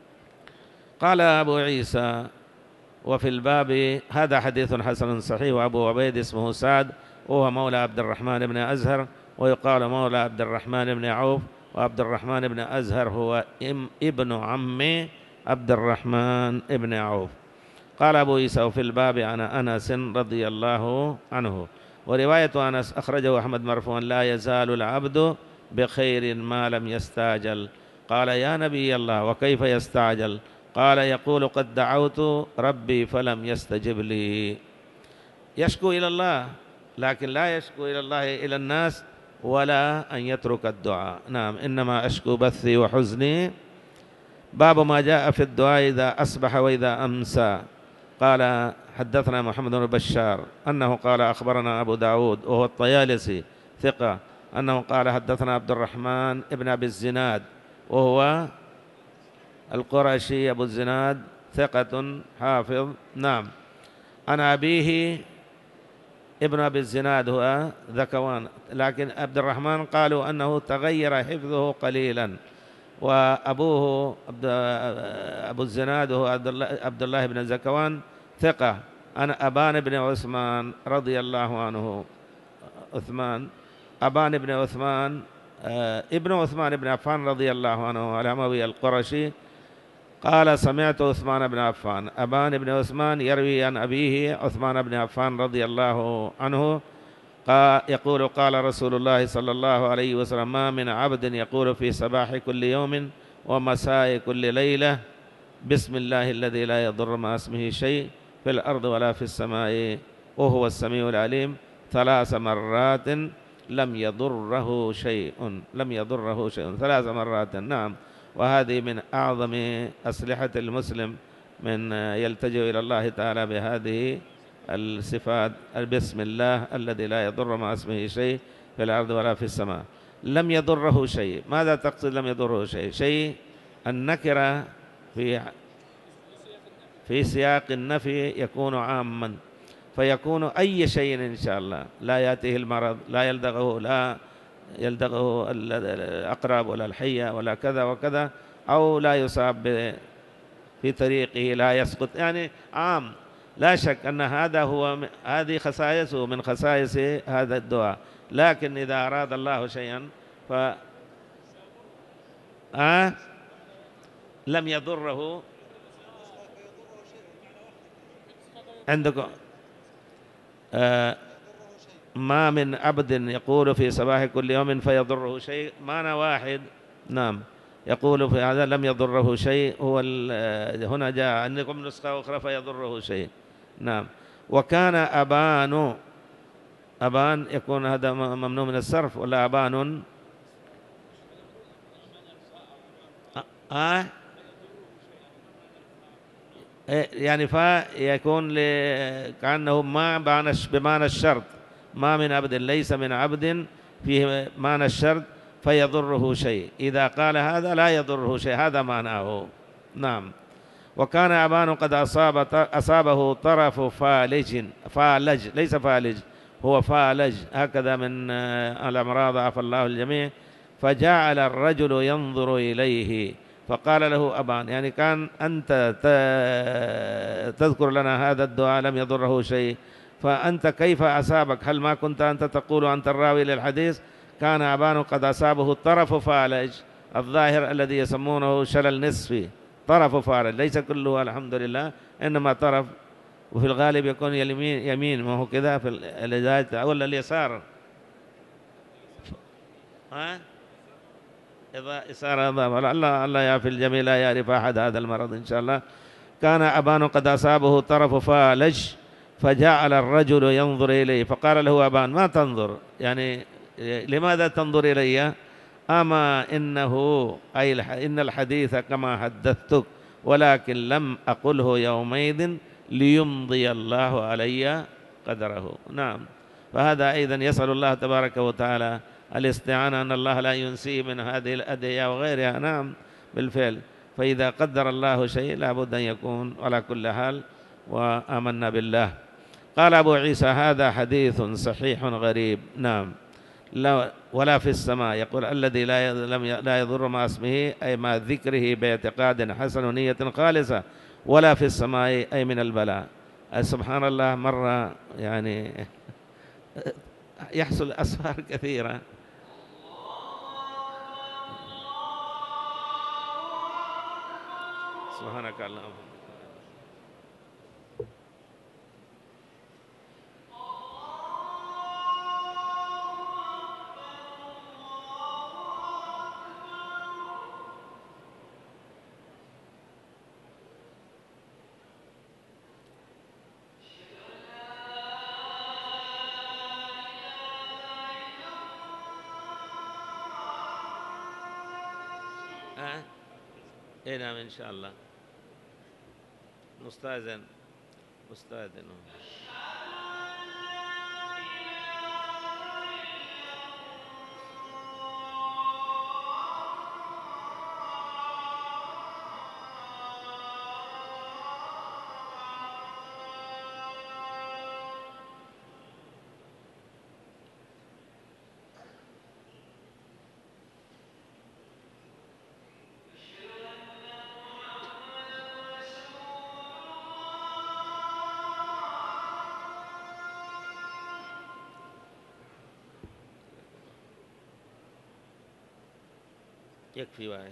قال أبو عيسى: وفي الباب هذا حديث حسن صحيح. وأبو عبيد اسمه سعد، وهو مولى عبد الرحمن بن أزهر، ويقال مولى عبد الرحمن بن عوف. وعبد الرحمن بن أزهر هو ابن عم عبد الرحمن بن عوف. قال أبو عيسى: وفي الباب عن أنس رضي الله عنه. ورواية أنس أخرجه أحمد مرفوعا: لا يزال العبد بخير ما لم يستعجل. قال: يا نبي الله وكيف يستعجل؟ قال: يقول: قد دعوت ربي فلم يستجب لي. يشكو إلى الله، لكن لا يشكو إلى الله إلى الناس، ولا أن يترك الدعاء. نعم. إنما أشكو بثي وحزني. باب ما جاء في الدعاء إذا أصبح وإذا أمسى. قال: حدثنا محمد بن بشار أنه قال: أخبرنا أبو داود وهو الطيالسي ثقة، أنه قال: حدثنا عبد الرحمن ابن أبي الزناد وهو القرشي أبو الزناد ثقة حافظ. نعم. عن أبيه ابن أبي الزناد هو ذكوان، لكن عبد الرحمن قالوا أنه تغير حفظه قليلا. وأبوه أبو الزناد هو عبد الله بن زكوان ثقة. أنا أبان بن عثمان رضي الله عنه. عثمان أبان بن عثمان ابن عثمان بن عفان رضي الله عنه الأموي القرشي قال: سمعت عثمان بن عفان. أبان بن عثمان يروي عن أبيه عثمان بن عفان رضي الله عنه قال يقول: قال رسول الله صلى الله عليه وسلم: ما من عبد يقول في صباح كل يوم ومساء كل ليلة بسم الله الذي لا يضر مع اسمه شيء في الأرض ولا في السماء وهو السميع العليم ثلاث مرات لم يضره شيء لم يضره شيء ثلاث مرات. نعم. وهذه من أعظم أسلحة المسلم من يلتجئ إلى الله تعالى بهذه الصفات: بسم الله الذي لا يضر مع اسمه شيء في الأرض ولا في السماء. لم يضره شيء. ماذا تقصد لم يضره شيء؟ شيء النكرة في في سياق النفي يكون عاما، فيكون أي شيء إن شاء الله لا يأتيه المرض، لا يلدغه لا يلدغه الأقرب ولا الحية ولا كذا وكذا، أو لا يصاب في طريقه، لا يسقط، يعني عام. لا شك أن هذا هو هذه خصائصه من خصائص هذا الدعاء. لكن إذا أراد الله شيئا ف آه لم يضره. عندكم آه ما من عبد يقول في صباح كل يوم فيضره شيء، معنى واحد. نعم. يقول في هذا لم يضره شيء، هو هنا جاء عندكم نسخة أخرى فيضره شيء. نعم. وكان أبان أبان يكون هذا ممنوع من الصرف ولا أبان؟ آه يعني فا يكون كأنه ما بمعنى الشرط. ما من عبد، ليس من عبد فيه معنى الشرط فيضره شيء. إذا قال هذا لا يضره شيء، هذا معناه. نعم. وكان أبان قد أصاب أصابه طرف فالج فالج ليس فالج، هو فالج هكذا من الأمراض، عفى الله الجميع. فجعل الرجل ينظر إليه فقال له أبان، يعني كان أنت تذكر لنا هذا الدعاء لم يضره شيء، فأنت كيف أصابك؟ هل ما كنت أنت تقول أنت الراوي للحديث؟ كان أبان قد أصابه طرف فالج، الظاهر الذي يسمونه شلل نصفي، طرف فالج، ليس كله الحمد لله، إنما طرف، وفي الغالب يكون يمين يمين، ما هو كذا في الإزاج ولا اليسار؟ ها؟ إذا إسارة الله الله يعفي الجميع، لا يعرف أحد هذا المرض إن شاء الله. كان أبان قد أصابه طرف فالج، فجعل الرجل ينظر إليه، فقال له أبان ما تنظر، يعني لماذا تنظر إلي؟ أما إنه أي إن الحديث كما حدثتك، ولكن لم أقله يومئذ ليمضي الله علي قدره. نعم، فهذا أيضا يسأل الله تبارك وتعالى الاستعانة أن الله لا ينسيه من هذه الأدعية وغيرها. نعم بالفعل، فإذا قدر الله شيء لا بد أن يكون على كل حال، وآمنا بالله. قال أبو عيسى هذا حديث صحيح غريب. نعم، لا ولا في السماء، يقول الذي لا لم لا يضر مع اسمه أي مع ذكره باعتقاد حسن ونية خالصة، ولا في السماء أي من البلاء. سبحان الله، مرة يعني يحصل أسفار كثيرة. سبحانك اللهم. ها؟ إيه نعم إن شاء الله. مستأذن مستأذن. يكفي واحد.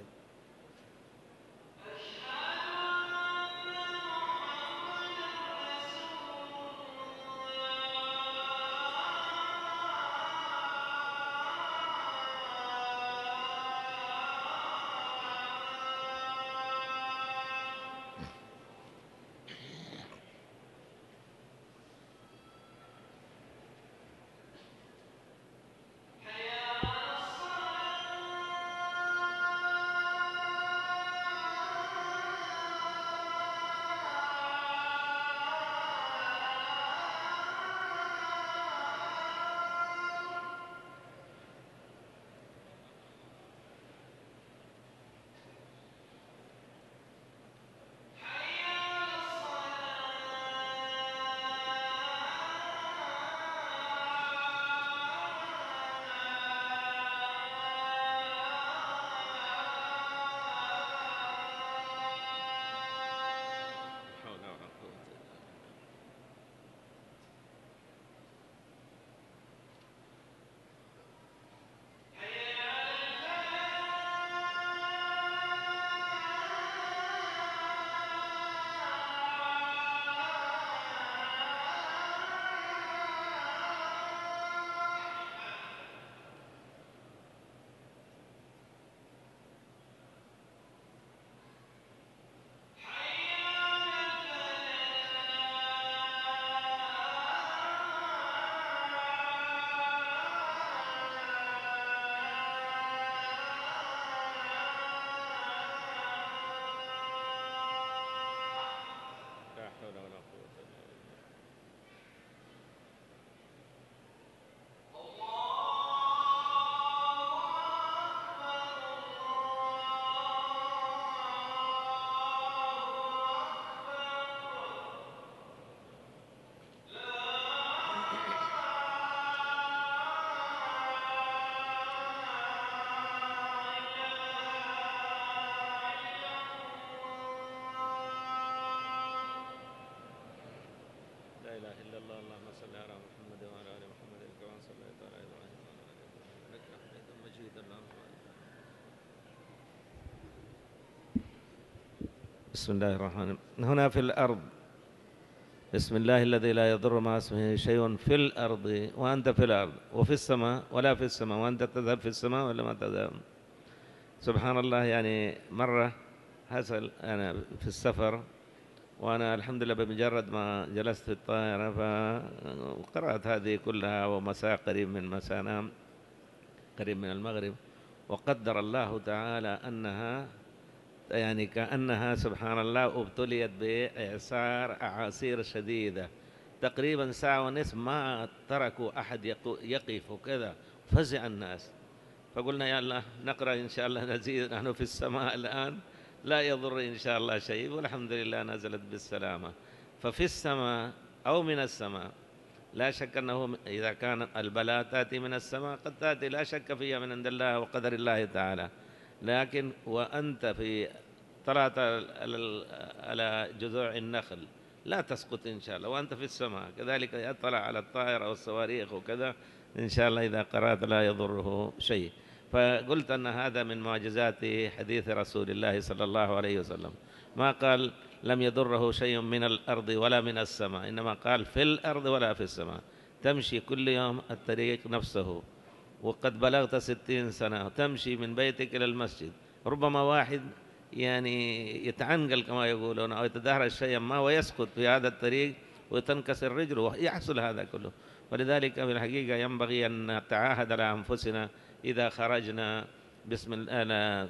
بسم الله الرحمن الرحيم. هنا في الأرض، بسم الله الذي لا يضر مع اسمه شيء في الأرض وأنت في الأرض، وفي السماء ولا في السماء وأنت تذهب في السماء ولا ما تذهب. سبحان الله. يعني مرة حصل أنا في السفر، وأنا الحمد لله بمجرد ما جلست في الطائرة فقرأت هذه كلها، ومساء قريب من مساء نام قريب من المغرب، وقدر الله تعالى أنها يعني كأنها سبحان الله ابتليت بإعصار أعاصير شديدة تقريبا ساعة ونصف، ما تركوا أحد يقف وكذا، فزع الناس. فقلنا يا الله نقرأ إن شاء الله نزيد، نحن في السماء الآن لا يضر إن شاء الله شيء، والحمد لله نزلت بالسلامة. ففي السماء أو من السماء لا شك أنه إذا كان البلاء تأتي من السماء قد تأتي لا شك فيها من عند الله وقدر الله تعالى، لكن وأنت في طلعت على جذوع النخل لا تسقط إن شاء الله وأنت في السماء، كذلك يطلع على الطائر أو الصواريخ وكذا إن شاء الله إذا قرأت لا يضره شيء. فقلت أن هذا من معجزات حديث رسول الله صلى الله عليه وسلم، ما قال لم يضره شيء من الأرض ولا من السماء، إنما قال في الأرض ولا في السماء. تمشي كل يوم الطريق نفسه وقد بلغت ستين سنة، تمشي من بيتك إلى المسجد، ربما واحد يعني يتعنقل كما يقولون أو يتدهرج شيئا ما ويسقط في هذا الطريق وتنكسر رجله، يحصل هذا كله. ولذلك في الحقيقة ينبغي أن نتعاهد على أنفسنا إذا خرجنا بسم الله،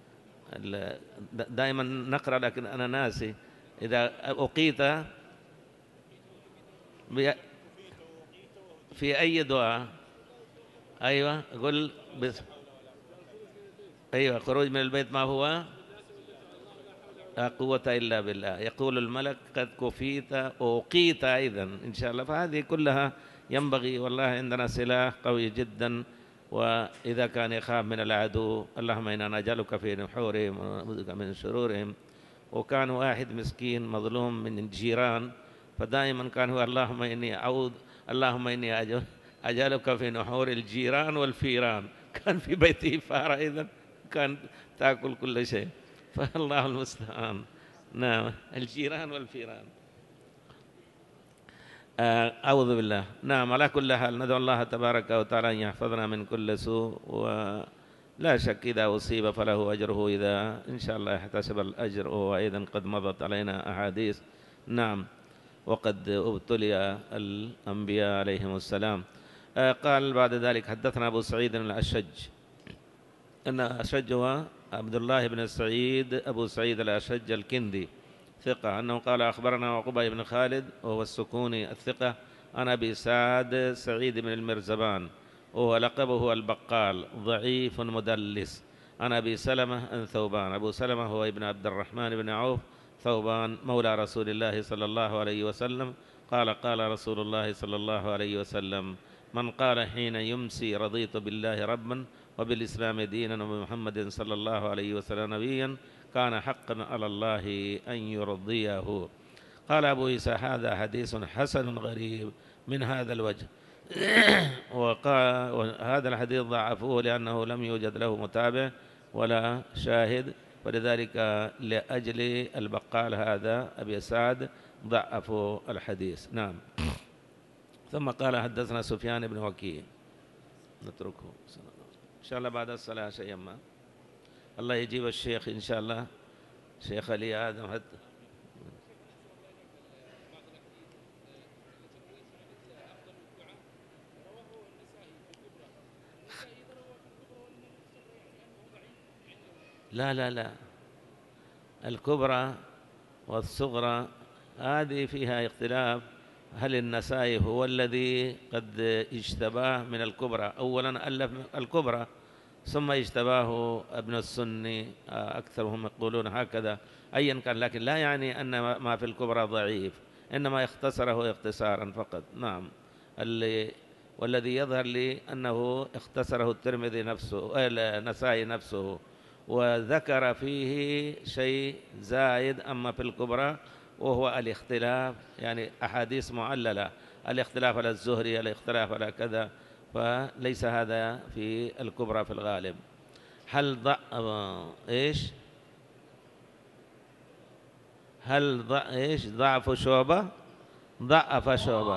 دائما نقرأ لكن أنا ناسي، إذا أقيت في أي دعاء، أيوة قل بس، أيوة خروج من البيت ما هو لا قوة إلا بالله، يقول الملك قد كفيت أوقيت أيضا إن شاء الله. فهذه كلها ينبغي، والله عندنا سلاح قوي جدا، وإذا كان يخاف من العدو اللهم إنا نجعلك في نحورهم ونعوذ بك من شرورهم. وكان واحد مسكين مظلوم من الجيران، فدائما كان هو اللهم إني أعوذ اللهم إني أجعلك في نحور الجيران والفيران. كان في بيته فارة إذن كان تأكل كل شيء، فالله المستعان. نعم الجيران والفيران، أعوذ بالله. نعم على كل حال ندعو الله تبارك وتعالى أن يحفظنا من كل سوء، ولا شك إذا أصيب فله أجره إذا إن شاء الله يحتسب الأجر، وأيضا قد مضت علينا أحاديث. نعم وقد ابتلي الأنبياء عليهم السلام. قال بعد ذلك حدثنا أبو سعيد الأشج، أن أشج هو عبد الله بن سعيد أبو سعيد الأشج الكندي ثقة، أنه قال أخبرنا عقبة بن خالد وهو السكوني الثقة عن أبي سعد سعيد بن المرزبان وهو لقبه البقال ضعيف مدلس، عن أبي سلمة عن ثوبان. أبو سلمة هو ابن عبد الرحمن بن عوف، ثوبان مولى رسول الله صلى الله عليه وسلم قال قال رسول الله صلى الله عليه وسلم من قال حين يمسي رضيت بالله ربا وبالإسلام دينا وبمحمد صلى الله عليه وسلم نبيا كان حقا على الله أن يرضيه. قال أبو عيسى هذا حديث حسن غريب من هذا الوجه. وقال وهذا الحديث ضعفوه لأنه لم يوجد له متابع ولا شاهد، ولذلك لأجل البقال هذا أبي سعد ضعفوا الحديث. نعم. ثم قال حدثنا سفيان بن وكيع، نتركه إن شاء الله بعد الصلاة شيئا ما، الله يجيب الشيخ إن شاء الله، شيخ علي آدم حتى. لا لا لا الكبرى والصغرى هذه فيها اختلاف، هل النسائي هو الذي قد اجتباه من الكبرى؟ أولا ألف الكبرى ثم اجتباه ابن السني، أكثرهم يقولون هكذا أيا كان، لكن لا يعني أن ما في الكبرى ضعيف، إنما اختصره اختصارا فقط. نعم. اللي والذي يظهر لي أنه اختصره الترمذي نفسه النسائي نفسه، وذكر فيه شيء زائد أما في الكبرى، وهو الاختلاف، يعني أحاديث معللة، الاختلاف على الزهري، الاختلاف على كذا، فليس هذا في الكبرى في الغالب. هل ضع إيش هل ضع إيش ضعف شعبة؟ ضعف شعبة.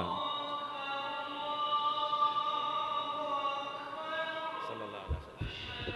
صلى الله عليه وسلم.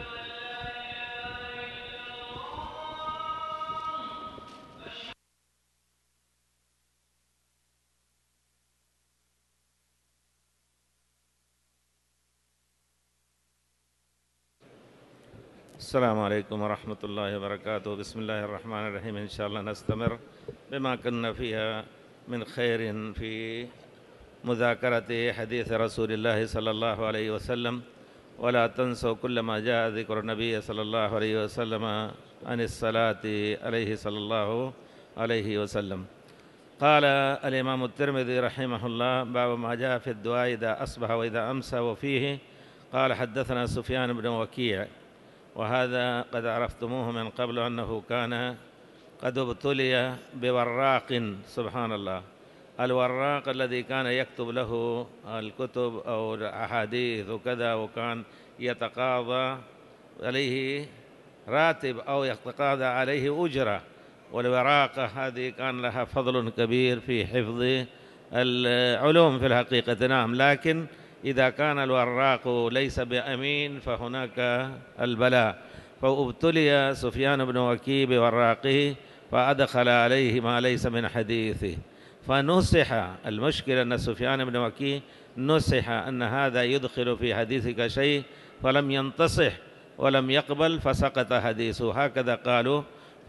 السلام عليكم ورحمة الله وبركاته. بسم الله الرحمن الرحيم. إن شاء الله نستمر بما كنا فيها من خير في مذاكرة حديث رسول الله صلى الله عليه وسلم. ولا تنسوا كل ما جاء ذكر النبي صلى الله عليه وسلم عن الصلاة عليه صلى الله عليه وسلم. قال الإمام الترمذي رحمه الله: باب ما جاء في الدعاء إذا أصبح وإذا أمسى. وفيه قال: حدثنا سفيان بن وكيع، وهذا قد عرفتموه من قبل أنه كان قد ابتلي بوراق. سبحان الله، الوراق الذي كان يكتب له الكتب أو الأحاديث وكذا، وكان يتقاضى عليه راتب أو يتقاضى عليه أجرة، والوراقة هذه كان لها فضل كبير في حفظ العلوم في الحقيقة. نعم، لكن إذا كان الوراق ليس بأمين فهناك البلاء. فابتلي سفيان بن وكيع بوراقه فأدخل عليه ما ليس من حديثه فنصح. المشكلة أن سفيان بن وكيع نصح أن هذا يدخل في حديثك شيء، فلم ينتصح ولم يقبل فسقط حديثه، هكذا قالوا.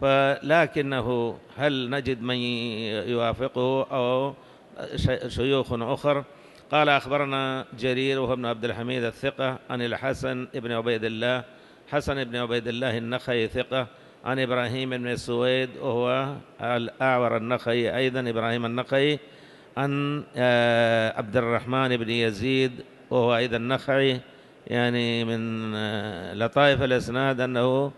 فلكنه هل نجد من يوافقه أو شيوخ أخر؟ قال: أخبرنا جرير وهو ابن عبد الحميد الثقة عن الحسن بن عبيد الله، حسن بن عبيد الله النخعي ثقة، عن إبراهيم بن سويد وهو الأعور النخعي أيضا، إبراهيم النخعي، عن عبد الرحمن بن يزيد وهو أيضا النخعي. يعني من لطائف الإسناد أنه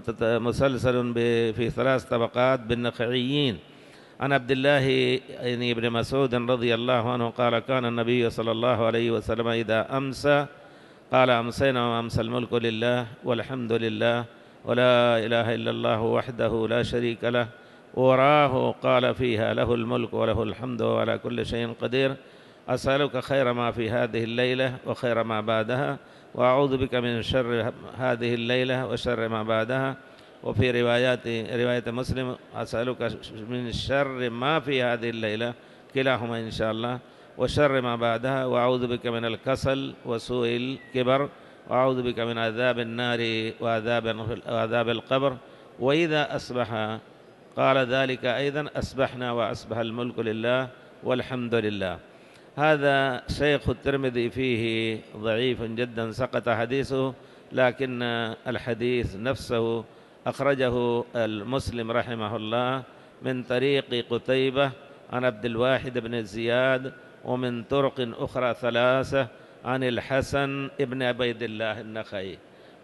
مسلسل في ثلاث طبقات بالنخعيين. عن عبد الله يعني بن مسعود رضي الله عنه قال: كان النبي صلى الله عليه وسلم إذا أمسى قال: أمسينا وأمسى الملك لله والحمد لله ولا إله إلا الله وحده لا شريك له. وراه قال فيها: له الملك وله الحمد وعلى كل شيء قدير. أسألك خير ما في هذه الليلة وخير ما بعدها، وأعوذ بك من شر هذه الليلة وشر ما بعدها. وفي روايات رواية مسلم: أسألك من شر ما في هذه الليلة، كلاهما إن شاء الله، وشر ما بعدها، وأعوذ بك من الكسل وسوء الكبر، وأعوذ بك من عذاب النار وعذاب وعذاب القبر. وإذا أصبح قال ذلك أيضا: أصبحنا وأصبح الملك لله والحمد لله. هذا شيخ الترمذي فيه ضعيف جدا، سقط حديثه، لكن الحديث نفسه أخرجه المسلم رحمه الله من طريق قتيبة عن عبد الواحد بن زياد، ومن طرق أخرى ثلاثة عن الحسن بن عبيد الله النخعي.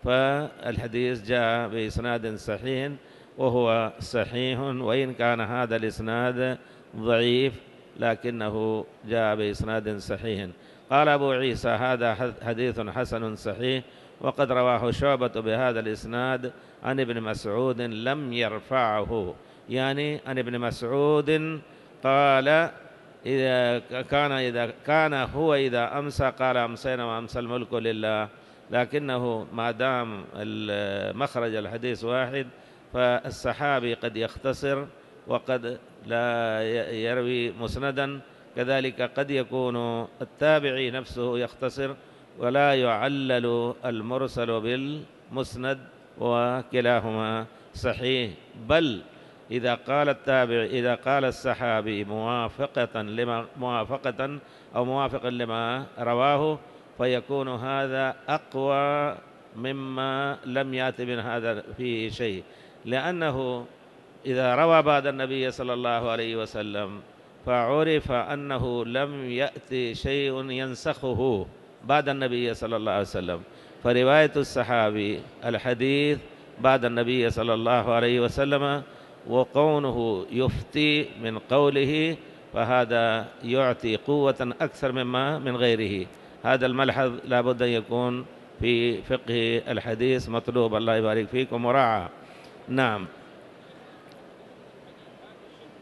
فالحديث جاء بإسناد صحيح، وهو صحيح وإن كان هذا الإسناد ضعيف، لكنه جاء بإسناد صحيح. قال أبو عيسى: هذا حديث حسن صحيح، وقد رواه شعبة بهذا الإسناد عن ابن مسعود لم يرفعه. يعني عن ابن مسعود قال: إذا كان إذا كان هو إذا أمسى قال: أمسينا وأمسى الملك لله. لكنه ما دام مخرج الحديث واحد، فالصحابي قد يختصر وقد لا يروي مسندا، كذلك قد يكون التابعي نفسه يختصر ولا يعلل المرسل بالمسند، وكلاهما صحيح. بل إذا قال التابع إذا قال الصحابي موافقة لما موافقة أو موافقا لما رواه، فيكون هذا أقوى مما لم يأتي من هذا فيه شيء، لأنه إذا روى بعد النبي صلى الله عليه وسلم فعرف أنه لم يأتي شيء ينسخه بعد النبي صلى الله عليه وسلم. فرواية الصحابي الحديث بعد النبي صلى الله عليه وسلم وكونه يفتي من قوله، فهذا يعطي قوة أكثر مما من غيره. هذا الملحظ لابد أن يكون في فقه الحديث مطلوب. الله يبارك فيكم وراعى. نعم.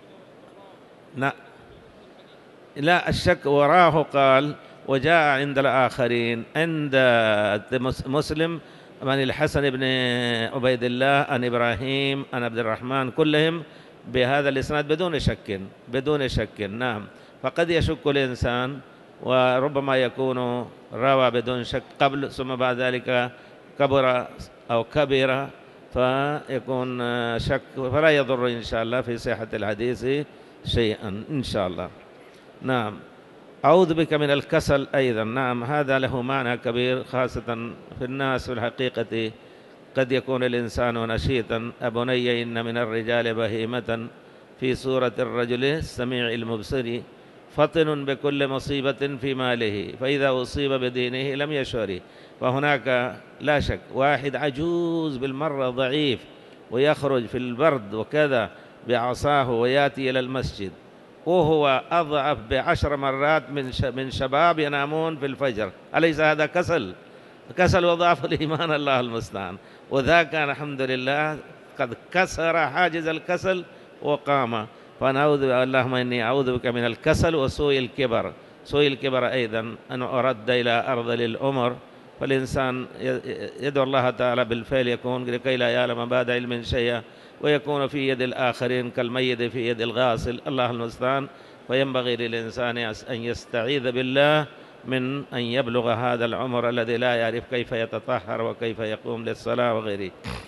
لا لا، الشك وراه قال وجاء عند الآخرين، عند مسلم عن الحسن بن عبيد الله عن إبراهيم عن عبد الرحمن كلهم بهذا الإسناد بدون شك بدون شك. نعم، فقد يشك الإنسان وربما يكون روى بدون شك قبل ثم بعد ذلك كبر أو كبر فيكون شك، فلا يضر إن شاء الله في صحة الحديث شيئا إن شاء الله. نعم، أعوذ بك من الكسل أيضا. نعم، هذا له معنى كبير خاصة في الناس. في الحقيقة قد يكون الإنسان نشيطا. أبني إن من الرجال بهيمة في صورة الرجل السميع المبصر فطن بكل مصيبة في ماله فإذا أصيب بدينه لم يشعر. فهناك لا شك واحد عجوز بالمرة ضعيف ويخرج في البرد وكذا بعصاه ويأتي إلى المسجد وهو أضعف بعشر مرات من من شباب ينامون في الفجر. أليس هذا كسل؟ كسل وضعف الإيمان، الله المستعان. وذا كان الحمد لله قد كسر حاجز الكسل وقام. فنعوذ اللهم إني أعوذ بك من الكسل وسوء الكبر. سوء الكبر أيضا أن أرد إلى أرض الأمر، فالإنسان يدعو الله تعالى بالفعل يكون لكي لا يعلم بعد علم شيئا ويكون في يد الآخرين كالميت في يد الغاسل، الله المستعان. فينبغي للإنسان أن يستعيذ بالله من أن يبلغ هذا العمر الذي لا يعرف كيف يتطهر وكيف يقوم للصلاة وغيره.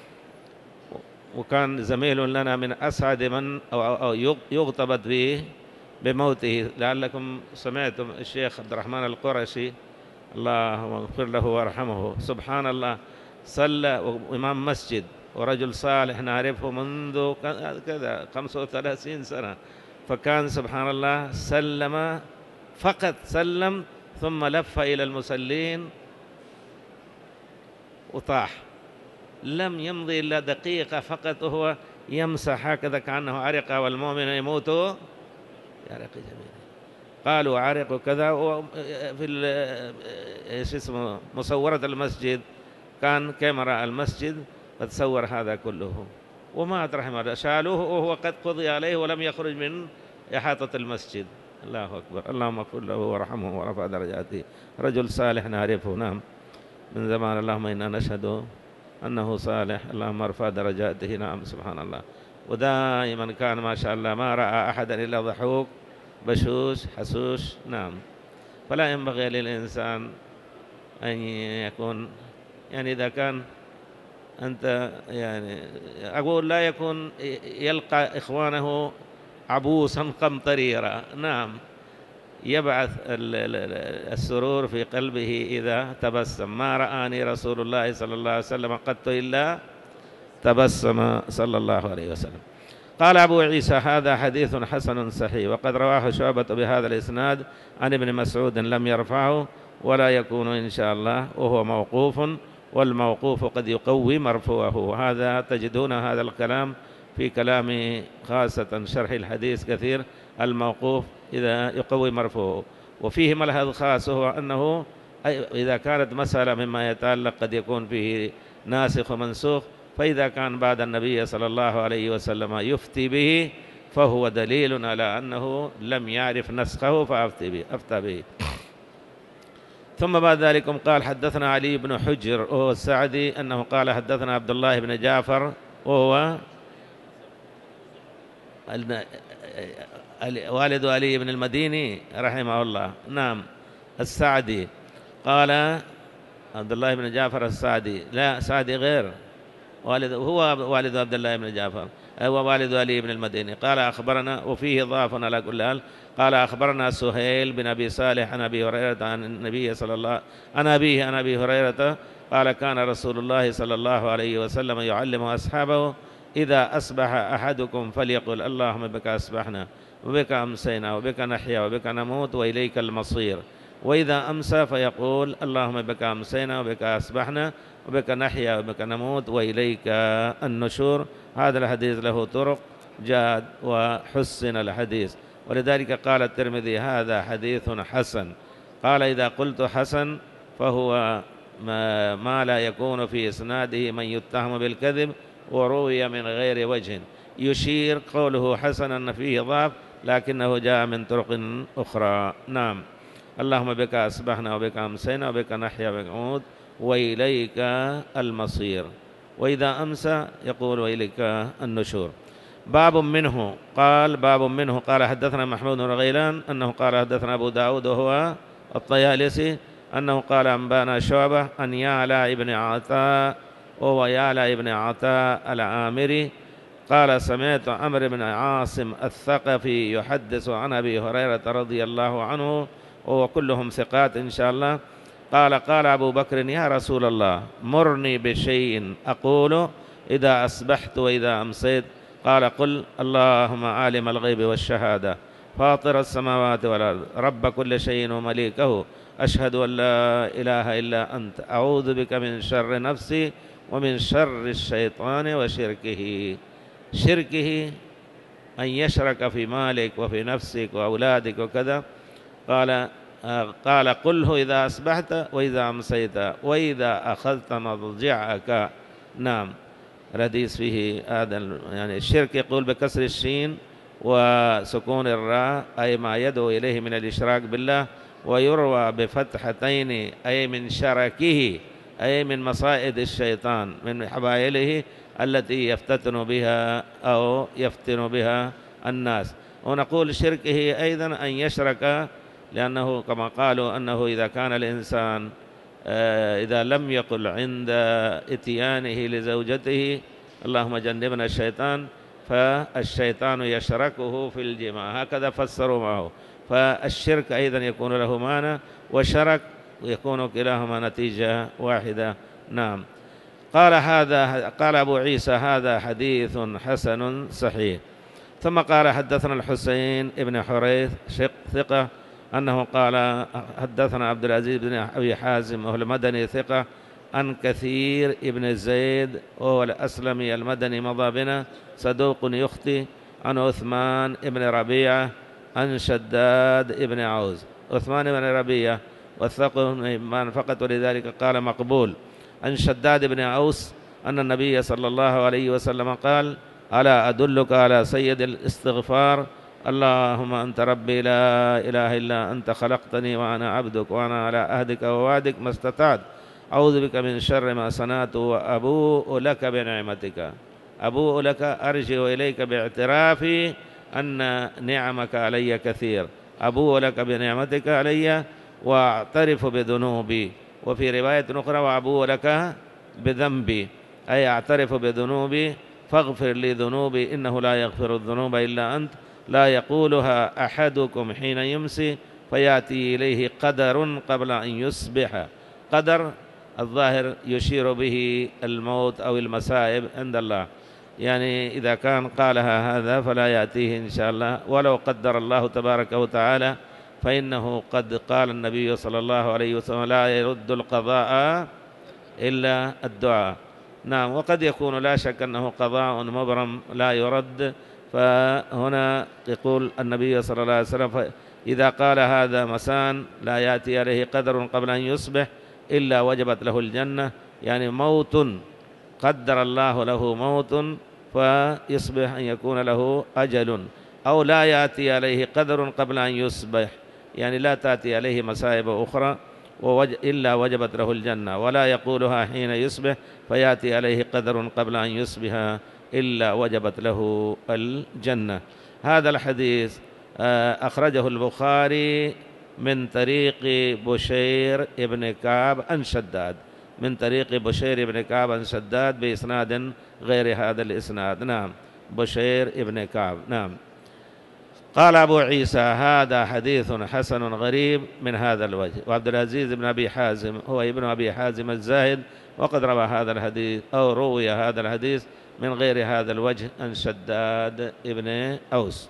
وكان زميل لنا من أسعد من أو يغتبط به بموته، لعلكم سمعتم الشيخ عبد الرحمن القرشي اللهم اغفر له وارحمه. سبحان الله، صلى إمام مسجد ورجل صالح نعرفه منذ كذا خمسة وثلاثين سنة، فكان سبحان الله سلم فقط سلم ثم لف إلى المصلين وطاح. لم يمضي إلا دقيقة فقط وهو يمسح هكذا كأنه عرق والمؤمن يموت يعرق جميعا. قالوا عرق كذا. وفي ايش اسمه مصورة المسجد كان كاميرا المسجد قد صور هذا كله ومات رحمه الله. شالوه وهو قد قضي عليه ولم يخرج من إحاطة المسجد. الله أكبر، اللهم اغفر له وارحمه ورفع درجاته. رجل صالح نعرفه نعم من زمان. اللهم إنا نشهد أنه صالح، اللهم ارفع درجاته. نعم سبحان الله. ودائما كان ما شاء الله ما رأى أحدا إلا ضحوك بشوش حسوش. نعم، فلا ينبغي للإنسان أن يكون يعني إذا كان أنت يعني أقول لا يكون يلقى إخوانه عبوسا قمطريرا. نعم، يبعث السرور في قلبه إذا تبسم. ما رآني رسول الله صلى الله عليه وسلم قط إلا تبسم صلى الله عليه وسلم. قال أبو عيسى هذا حديث حسن صحيح، وقد رواه شعبة بهذا الإسناد عن ابن مسعود لم يرفعه ولا يكون إن شاء الله، وهو موقوف، والموقوف قد يقوي مرفوعه. وهذا تجدون هذا الكلام في كلام خاصة شرح الحديث كثير، الموقوف إذا يقوي مرفوعه. وفيه ملحظ خاص هو أنه إذا كانت مسألة مما يتعلق قد يكون فيه ناسخ ومنسوخ، فإذا كان بعد النبي صلى الله عليه وسلم يفتي به فهو دليل على أنه لم يعرف نسخه فأفتي به أفتى به. ثم بعد ذلك قال حدثنا علي بن حجر وهو السعدي أنه قال حدثنا عبد الله بن جعفر وهو والد علي بن المديني رحمه الله. نعم السعدي. قال عبد الله بن جعفر السعدي، لا سعدي غير والد، هو والد عبد الله بن جعفر، هو والد علي بن المديني. قال أخبرنا، وفيه ضعف على كل حال، قال أخبرنا سهيل بن أبي صالح عن أبي هريرة عن النبي صلى الله عن أبيه عن أبي هريرة قال كان رسول الله صلى الله عليه وسلم يعلم أصحابه إذا أصبح أحدكم فليقل اللهم بك أصبحنا وبك أمسينا وبك نحيا وبك نموت وإليك المصير. وإذا أمسى فيقول اللهم بك أمسينا وبك أصبحنا وبك نحيا وبك نموت وإليك النشور. هذا الحديث له طرق جاد وحسن الحديث، ولذلك قال الترمذي هذا حديث حسن. قال إذا قلت حسن فهو ما, ما لا يكون في إسناده من يتهم بالكذب وروي من غير وجه. يشير قوله حسن أن فيه ضعف لكنه جاء من طرق أخرى. نعم. اللهم بك أصبحنا وبك أمسينا وبك نحيا وبك نموت وإليك المصير. وإذا أمسى يقول وإليك النشور. باب منه قال باب منه قال حدثنا محمود بن غيلان أنه قال حدثنا أبو داود وهو الطيالسي أنه قال أنبانا شعبة أن يعلى ابن عطاء وهو يعلى ابن عطاء العامري قال سمعت عمرو بن عاصم الثقفي يحدث عن أبي هريرة رضي الله عنه وكلهم ثقات إن شاء الله قال قال أبو بكر يا رسول الله مرني بشيء أقول إذا أصبحت وإذا أمسيت قال قل اللهم عالم الغيب والشهادة فاطر السماوات والأرض رب كل شيء ومليكه أشهد أن لا إله إلا أنت أعوذ بك من شر نفسي ومن شر الشيطان وشركه. شركه أن يشرك في مالك وفي نفسك وأولادك وكذا. قال قال قله إذا أصبحت وإذا أمسيت وإذا أخذت مضجعك. نعم. الحديث فيه هذا يعني الشرك يقول بكسر الشين وسكون الراء أي ما يدعو إليه من الإشراك بالله، ويروى بفتحتين أي من شركه أي من مصائد الشيطان من حبائله التي يفتتن بها أو يفتن بها الناس. ونقول شركه أيضا أن يشرك، لأنه كما قالوا أنه إذا كان الإنسان إذا لم يقل عند إتيانه لزوجته اللهم جنبنا الشيطان فالشيطان يشركه في الجماع، هكذا فسروا معه. فالشرك أيضا يكون له معنى وشرك ويكون كلاهما نتيجة واحدة. نعم. قال هذا قال أبو عيسى هذا حديث حسن صحيح. ثم قال حدثنا الحسين ابن حريث شق ثقة أنه قال حدثنا عبد العزيز بن أبي حازم وهو المدني ثقة عن كثير ابن زيد وهو الأسلمي المدني مضى بنا صدوق يخطي عن عثمان ابن ربيعة عن شداد ابن عوز. عثمان ابن ربيعة وثقه من فقط ولذلك قال مقبول. عن شداد بن عوس أن النبي صلى الله عليه وسلم قال ألا أدلك على سيد الاستغفار اللهم أنت ربي لا إله إلا أنت خلقتني وأنا عبدك وأنا على عهدك ووعدك ما استطعت أعوذ بك من شر ما صنعت وأبوء لك بنعمتك. أبوء لك أرجع إليك باعترافي أن نعمك علي كثير. أبوء لك بنعمتك علي وأعترف بذنوبي. وفي رواية أخرى وأبوء لك بذنبي أي أعترف بذنوبي فاغفر لي ذنوبي إنه لا يغفر الذنوب إلا أنت لا يقولها أحدكم حين يمسي فيأتي إليه قدر قبل أن يصبح. قدر الظاهر يشير به الموت أو المصائب عند الله، يعني إذا كان قالها هذا فلا يأتيه إن شاء الله ولو قدر الله تبارك وتعالى، فإنه قد قال النبي صلى الله عليه وسلم لا يرد القضاء إلا الدعاء. نعم. وقد يكون لا شك أنه قضاء مبرم لا يرد، فهنا يقول النبي صلى الله عليه وسلم إذا قال هذا مساء لا يأتي عليه قدر قبل أن يصبح إلا وجبت له الجنة، يعني موت قدر الله له موت فيصبح أن يكون له أجل، أو لا يأتي عليه قدر قبل أن يصبح يعني لا تأتي عليه مصائب أخرى إلا وجبت له الجنة، ولا يقولها حين يصبح فيأتي عليه قدر قبل أن يصبح إلا وجبت له الجنة. هذا الحديث أخرجه البخاري من طريق بشير ابن كعب عن شداد، من طريق بشير ابن كعب عن شداد بإسناد غير هذا الإسناد. نعم. بشير ابن كعب. نعم. قال أبو عيسى هذا حديث حسن غريب من هذا الوجه. وعبد العزيز بن أبي حازم هو ابن أبي حازم الزاهد وقد روى هذا الحديث أو روي هذا الحديث من غير هذا الوجه عن شداد ابن أوس.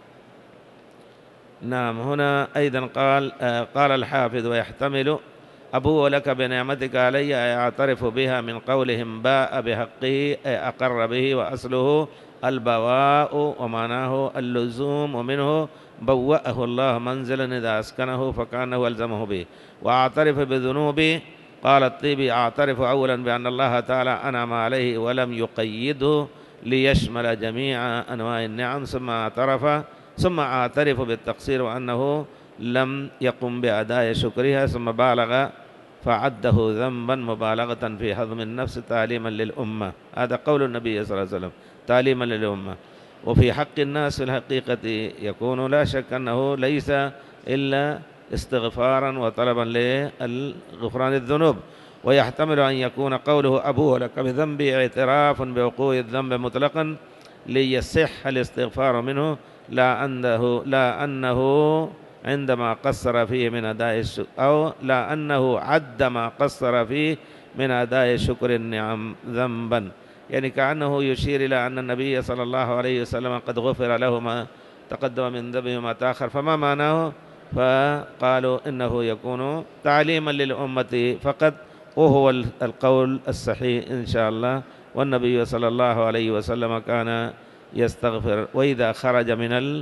نعم. هنا أيضا قال قال الحافظ ويحتمل أبوء لك بنعمتك علي أي أعترف بها من قولهم باء بحقه أي أقر به وأصله البواء ومعناه اللزوم ومنه بوأه الله منزلا إذا أسكنه فكأنه ألزمه به. وأعترف بذنوبي قال الطيبي أعترف أولا بأن الله تعالى أنعم عليه ولم يقيده ليشمل جميع أنواع النعم ثم اعترف ثم أعترف بالتقصير وأنه لم يقم بأداء شكرها، ثم بالغ فعده ذنبا مبالغة في هضم النفس تعليما للأمة. هذا قول النبي صلى الله عليه وسلم، تعليما للأمة. وفي حق الناس في الحقيقة يكون لا شك أنه ليس إلا استغفارا وطلبا لغفران الذنوب. ويحتمل أن يكون قوله أبوء لك بذنبي اعتراف بوقوع الذنب مطلقا ليصح الاستغفار منه، لا أنه لا أنه عندما قصر فيه من أداء الشكر، أو لا أنه عد ما قصر فيه من أداء شكر النعم ذنبا. يعني كأنه يشير إلى أن النبي صلى الله عليه وسلم قد غفر له ما تقدم من ذنبه وما تأخر، فما معناه؟ فقالوا إنه يكون تعليما للأمة فقط، وهو القول الصحيح إن شاء الله. والنبي صلى الله عليه وسلم كان يستغفر، وإذا خرج من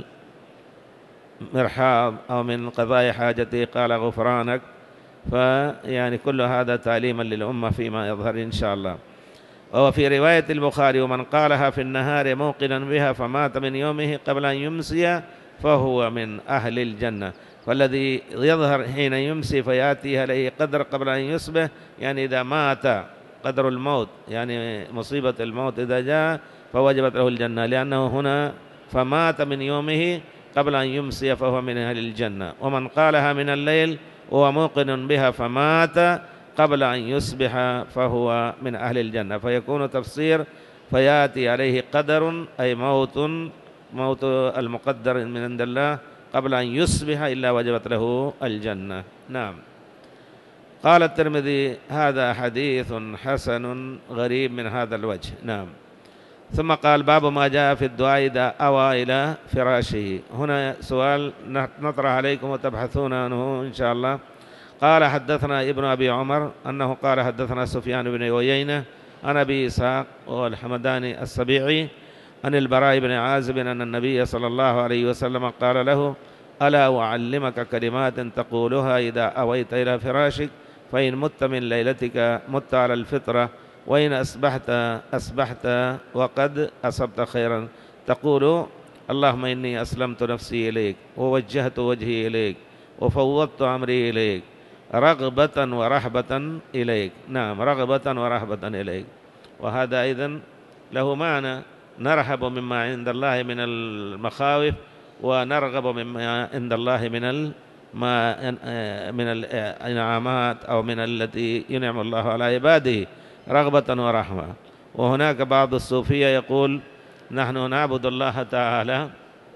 المرحاض أو من قضاء حاجته قال غفرانك. فيعني كل هذا تعليما للأمة فيما يظهر إن شاء الله. وفي رواية البخاري ومن قالها في النهار موقنا بها فمات من يومه قبل أن يمسي فهو من أهل الجنة. فالذي يظهر حين يمسي فيأتي عليه قدر قبل أن يصبح، يعني إذا مات قدر الموت، يعني مصيبة الموت إذا جاء فوجبت له الجنة، لأنه هنا فمات من يومه قبل أن يمسي فهو من أهل الجنة. ومن قالها من الليل وهو موقن بها فمات قبل أن يصبح فهو من أهل الجنة. فيكون تفسير فيأتي عليه قدر أي موت، موت المقدر من عند الله قبل أن يصبح إلا وجبت له الجنة. نعم. قال الترمذي هذا حديث حسن غريب من هذا الوجه. نعم. ثم قال باب ما جاء في الدعاء إذا أوى إلى فراشه. هنا سؤال نطرح عليكم وتبحثون عنه إن شاء الله. قال حدثنا ابن أبي عمر أنه قال حدثنا سفيان بن عيينة عن أبي إسحاق والحمداني السبيعي عن البراء بن عازب أن النبي صلى الله عليه وسلم قال له ألا أعلمك كلمات تقولها إذا أويت إلى فراشك، فإن مت من ليلتك مت على الفطرة، وإن أصبحت أصبحت وقد أصبت خيرا. تقول اللهم إني أسلمت نفسي إليك ووجهت وجهي إليك وفوضت أمري إليك رغبة ورهبة إليك. نعم، رغبة ورهبة إليك. وهذا أيضا له معنى، نرهب مما عند الله من المخاوف ونرغب مما عند الله من ما من الإنعامات أو من التي ينعم الله على عباده، رغبة ورحمة. وهناك بعض الصوفية يقول نحن نعبد الله تعالى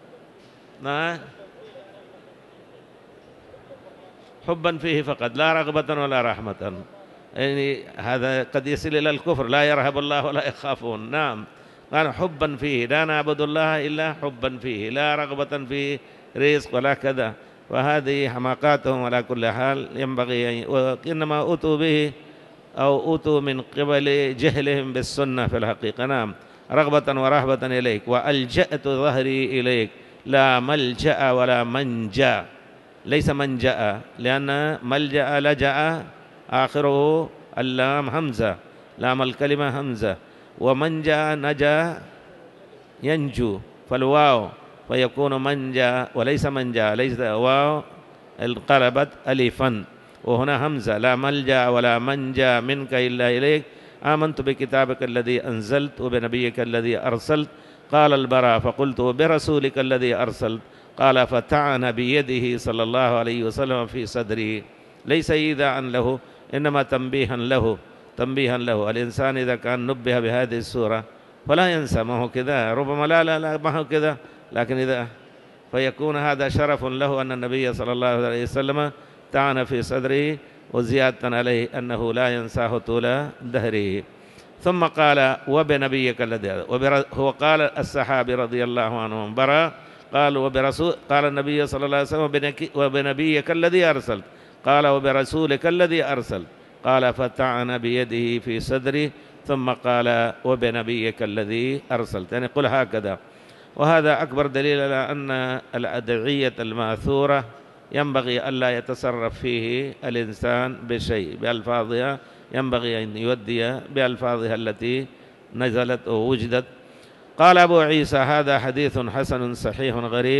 حبا فيه فقط، لا رغبة ولا رحمة. يعني هذا قد يصل إلى الكفر، لا يرهب الله ولا يخافون. نعم، قال حبا فيه، لا نعبد الله إلا حبا فيه، لا رغبة في رزق ولا كذا. وهذه حماقاتهم على كل حال، ينبغي وإنما أوتوا به أو أوتوا من قبل جهلهم بالسنة في الحقيقة. نعم، رغبة ورهبة إليك، وألجأت ظهري إليك، لا ملجأ ولا منجا، ليس منجأ، لأن ملجأ لجأ آخره اللام همزة، لام الكلمة همزة، ومنجا نجا ينجو، فالواو فيكون منجا وليس منجا، ليس واو انقلبت ألفا، وهنا همزة، لا ملجأ ولا منجا منك إلا إليك، آمنت بكتابك الذي أنزلت وبنبيك الذي أرسلت. قال البراء فقلت برسولك الذي أرسلت، قال فتعن بيده صلى الله عليه وسلم في صدره، ليس إيذاء له إنما تنبيها له، تنبيها له. الإنسان إذا كان نبه بهذه السورة فلا ينسى، ما هو كذا، ربما لا لا لا ما هو كذا، لكن إذا فيكون هذا شرف له أن النبي صلى الله عليه وسلم طعن في صدره، وزيادة عليه أنه لا ينساه طول دهره. ثم قال وبنبيك الذي، هو قال الصحابي رضي الله عنهم براء قال وبرسول، قال النبي صلى الله عليه وسلم وبنبيك الذي أرسلت، قال وبرسولك الذي أرسلت، قال فطعن بيده في صدره، ثم قال وبنبيك الذي أرسلت، يعني قل هكذا. وهذا أكبر دليل على أن الأدعية الماثورة ينبغي ألا يتصرف فيه الإنسان بشيء بألفاظها، ينبغي أن يودي بألفاظها التي نزلت أو وجدت. قال أبو عيسى هذا حديث حسن صحيح غريب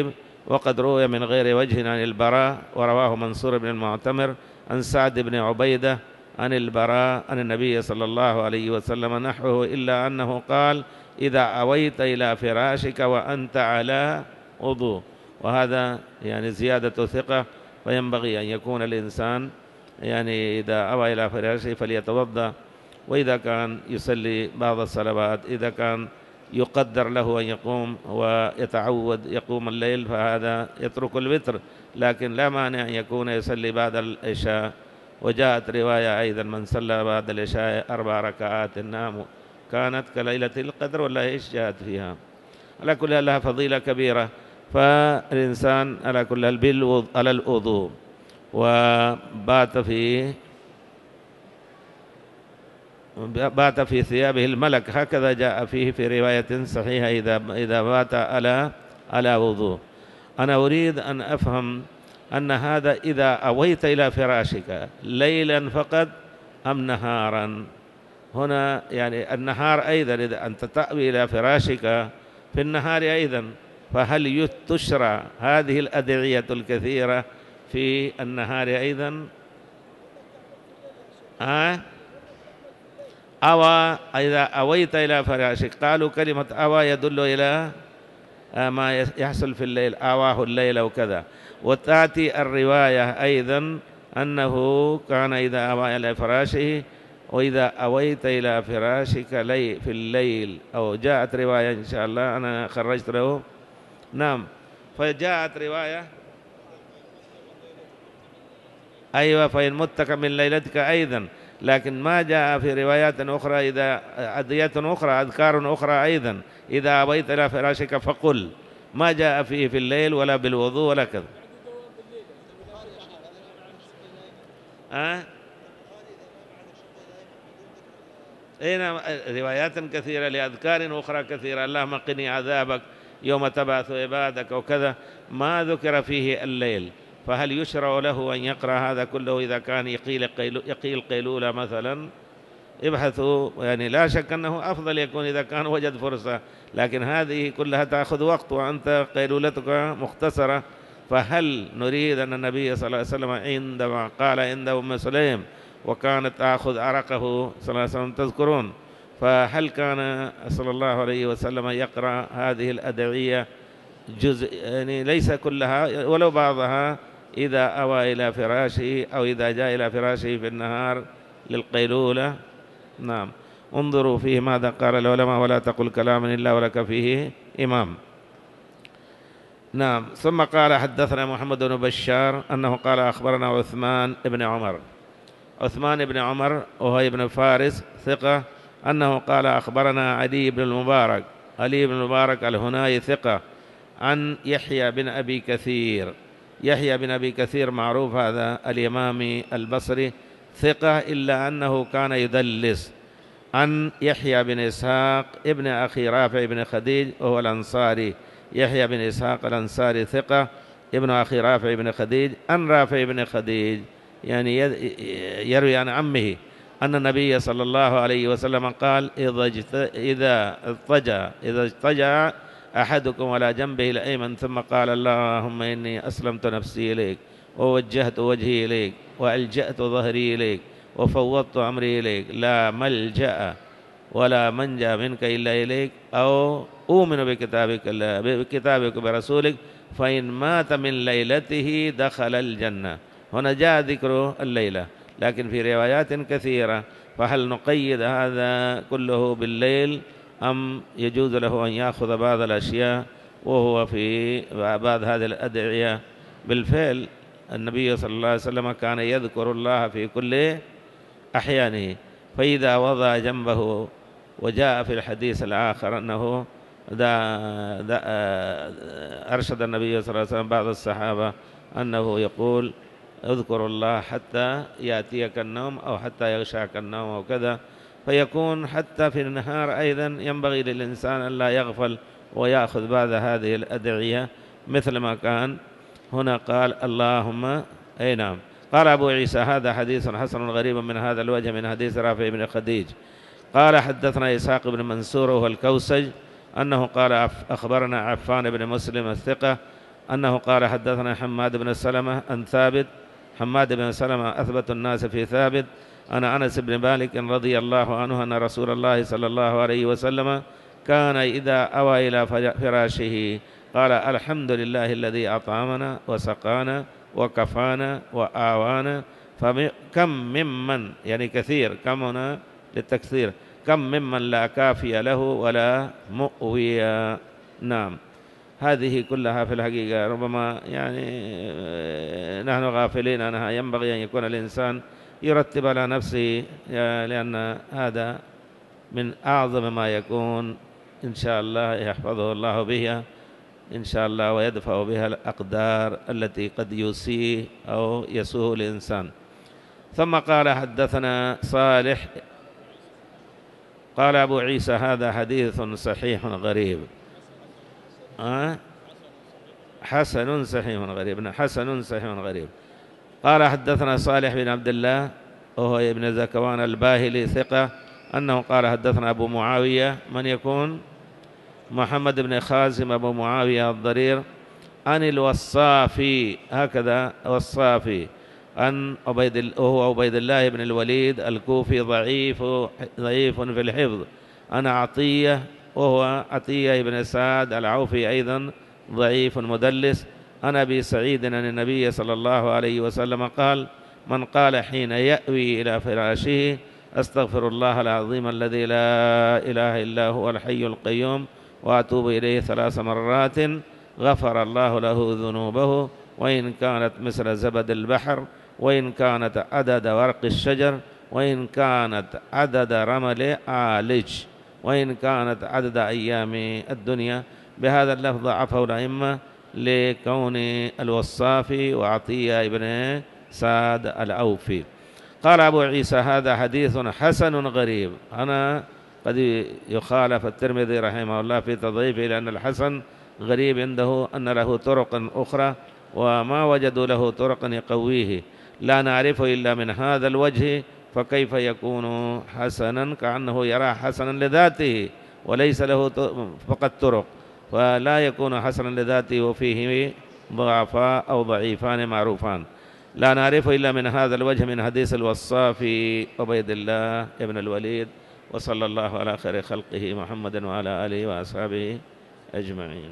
وقد روي من غير وجه عن البراء، ورواه منصور بن المعتمر عن سعد بن عبيدة عن البراء عن النبي صلى الله عليه وسلم نحوه، إلا أنه قال: إذا أويت إلى فراشك وأنت على وضوء. وهذا يعني زيادة ثقة، فينبغي أن يكون الإنسان يعني إذا أوى إلى فراشه فليتوضأ. وإذا كان يصلي بعض الصلوات، إذا كان يقدر له أن يقوم ويتعود يقوم الليل، فهذا يترك الوتر، لكن لا مانع أن يكون يصلي بعد العشاء. وجاءت رواية أيضا: من صلى بعد العشاء أربع ركعات نام كانت كليلة القدر، ولا إيش جاءت فيها. على كل حال لها فضيلة كبيرة. فالإنسان على كل حال على الوضوء وبات في بات في ثيابه الملك، هكذا جاء فيه في رواية صحيحة: إذا إذا بات على على وضوء. أنا أريد أن أفهم أن هذا إذا أويت إلى فراشك ليلا فقط أم نهارا؟ هنا يعني النهار أيضا، إذا أنت تأوي إلى فراشك في النهار أيضا، فهل تشرع هذه الأدعية الكثيرة في النهار أيضا؟ أه؟ أوى، إذا أويت إلى فراشك، قالوا كلمة أوى يدل إلى ما يحصل في الليل، آواه الليل وكذا. وتأتي الرواية أيضا أنه كان إذا أوى إلى فراشه: وإذا أويت إلى فراشك لي في الليل، أو جاءت رواية إن شاء الله أنا خرجت له. نعم، فجاءت رواية أيوة: فإن متك من ليلتك أيضا. لكن ما جاء في روايات أخرى إذا أدعية أخرى أذكار أخرى أيضا: إذا أويت إلى فراشك فقل. ما جاء فيه في الليل ولا بالوضوء ولا كذا. أه؟ هنا روايات كثيرة لأذكار أخرى كثيرة: اللهم قني عذابك يوم تبعث عبادك وكذا. ما ذكر فيه الليل، فهل يشرع له أن يقرأ هذا كله إذا كان يقيل يقيل قيلولة مثلا؟ ابحثوا، يعني لا شك أنه أفضل يكون إذا كان وجد فرصة، لكن هذه كلها تأخذ وقت وأنت قيلولتك مختصرة. فهل نريد أن النبي صلى الله عليه وسلم عندما قال عند أم سليم وكانت تأخذ عرقه صلى الله عليه وسلم تذكرون، فهل كان صلى الله عليه وسلم يقرأ هذه الأدعية جزء، يعني ليس كلها ولو بعضها، إذا أوى إلى فراشه أو إذا جاء إلى فراشه في النهار للقيلولة؟ نعم، انظروا فيه ماذا قال العلماء: ولا تقل كلاما إلا ولك فيه إمام. نعم. ثم قال: حدثنا محمد بن بشار أنه قال: أخبرنا عثمان بن عمر. عثمان بن عمر وهو ابن فارس ثقة، أنه قال: أخبرنا علي بن المبارك. علي بن المبارك الهنائي ثقة، عن يحيى بن أبي كثير. يحيى بن أبي كثير معروف هذا الإمامي البصري ثقة، إلا أنه كان يدلس. عن يحيى بن إسحاق ابن أخي رافع بن خديج وهو الأنصاري. يحيى بن إسحاق الأنصاري ثقة، ابن أخي رافع بن خديج. عن رافع بن خديج يعني يروي عن عمه أن النبي صلى الله عليه وسلم قال: إذا اضطجع إذا اضطجع أحدكم على جنبه الأيمن ثم قال: اللهم إني أسلمت نفسي إليك ووجهت وجهي إليك وألجأت ظهري إليك وفوضت أمري إليك، لا ملجأ ولا منجا منك إلا إليك، أو أؤمن بكتابك بكتابك برسولك، فإن مات من ليلته دخل الجنة. هنا جاء ذكر الليلة، لكن في روايات كثيرة. فهل نقيد هذا كله بالليل أم يجوز له أن يأخذ بعض الأشياء وهو في بعض هذه الأدعية؟ بالفعل النبي صلى الله عليه وسلم كان يذكر الله في كل أحيانه، فإذا وضع جنبه، وجاء في الحديث الآخر أنه دا دا أرشد النبي صلى الله عليه وسلم بعض الصحابة أنه يقول: اذكر الله حتى يأتيك النوم أو حتى يغشاك النوم أو كذا. فيكون حتى في النهار أيضا ينبغي للإنسان أن لا يغفل ويأخذ بعض هذه الأدعية، مثل ما كان هنا قال: اللهم أي نعم. قال أبو عيسى: هذا حديث حسن غريب من هذا الوجه من حديث رافع بن خديج. قال: حدثنا إسحاق بن منصور وهو الكوسج أنه قال: أخبرنا عفان بن مسلم الثقة أنه قال حدثنا حماد بن سلمة عن ثابت. حماد بن سلمة أثبت الناس في ثابت. أنا أنس بن مالك رضي الله عنه أن رسول الله صلى الله عليه وسلم كان إذا أوى إلى فراشه قال الحمد لله الذي أطعمنا وسقانا وكفانا وآوانا. فكم ممن، يعني كثير، كم هنا للتكثير، كم ممن لا كافي له ولا مؤوي. نعم، هذه كلها في الحقيقة ربما يعني نحن غافلين أنها ينبغي أن يكون الإنسان يرتب على نفسه، لأن هذا من أعظم ما يكون إن شاء الله يحفظه الله بها إن شاء الله، ويدفع بها الأقدار التي قد يسيء أو يسوء الإنسان. ثم قال حدثنا صالح قال أبو عيسى هذا حديث صحيح غريب. أه؟ حسن صحيح غريب. حسن صحيح غريب. قال حدثنا صالح بن عبد الله وهو ابن زكوان الباهلي ثقة، أنه قال حدثنا أبو معاوية، من يكون؟ محمد بن خازم أبو معاوية الضرير، عن الوصافي، هكذا وصافي، عن عبيد وهو عبيد الله بن الوليد الكوفي ضعيف ضعيف في الحفظ. أنا عطية وهو عطية بن سعد العوفي أيضا ضعيف مدلس. عن أبي سعيد عن النبي صلى الله عليه وسلم قال من قال حين يأوي إلى فراشه أستغفر الله العظيم الذي لا إله إلا هو الحي القيوم وأتوب إليه ثلاث مرات غفر الله له ذنوبه وإن كانت مثل زبد البحر وإن كانت عدد ورق الشجر وإن كانت عدد رمل عالج وإن كانت عدد أيام الدنيا. بهذا اللفظ ضعفه الأئمة لكون الوصافي وعطية ابن سعد العوفي. قال أبو عيسى هذا حديث حسن غريب. أنا قد يخالف الترمذي رحمه الله في تضعيفه لأن الحسن غريب عنده أن له طرق أخرى وما وجدوا له طرقا يقويه، لا نعرفه إلا من هذا الوجه، فكيف يكون حسنا؟ كأنه يرى حسنا لذاته وليس له فقط طرق، فلا يكون حسنا لذاته وفيه ضعفاء أو ضعيفان معروفان. لا نعرفه إلا من هذا الوجه من حديث الوصافي عبيد الله ابن الوليد. وصلى الله على خير خلقه محمد وعلى آله وأصحابه أجمعين.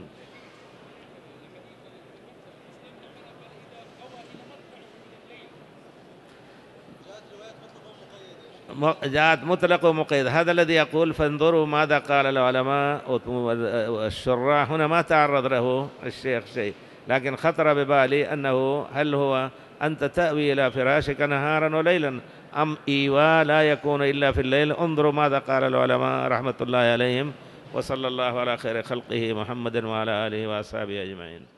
جاءت مطلق ومقيد، هذا الذي يقول فانظروا ماذا قال العلماء والشراح. هنا ما تعرض له الشيخ شيء، لكن خطر ببالي أنه هل هو أنت تأوي إلى فراشك نهارا وليلا أم إيواء لا يكون إلا في الليل؟ انظروا ماذا قال العلماء رحمة الله عليهم. وصلى الله على خير خلقه محمد وعلى آله وأصحابه أجمعين.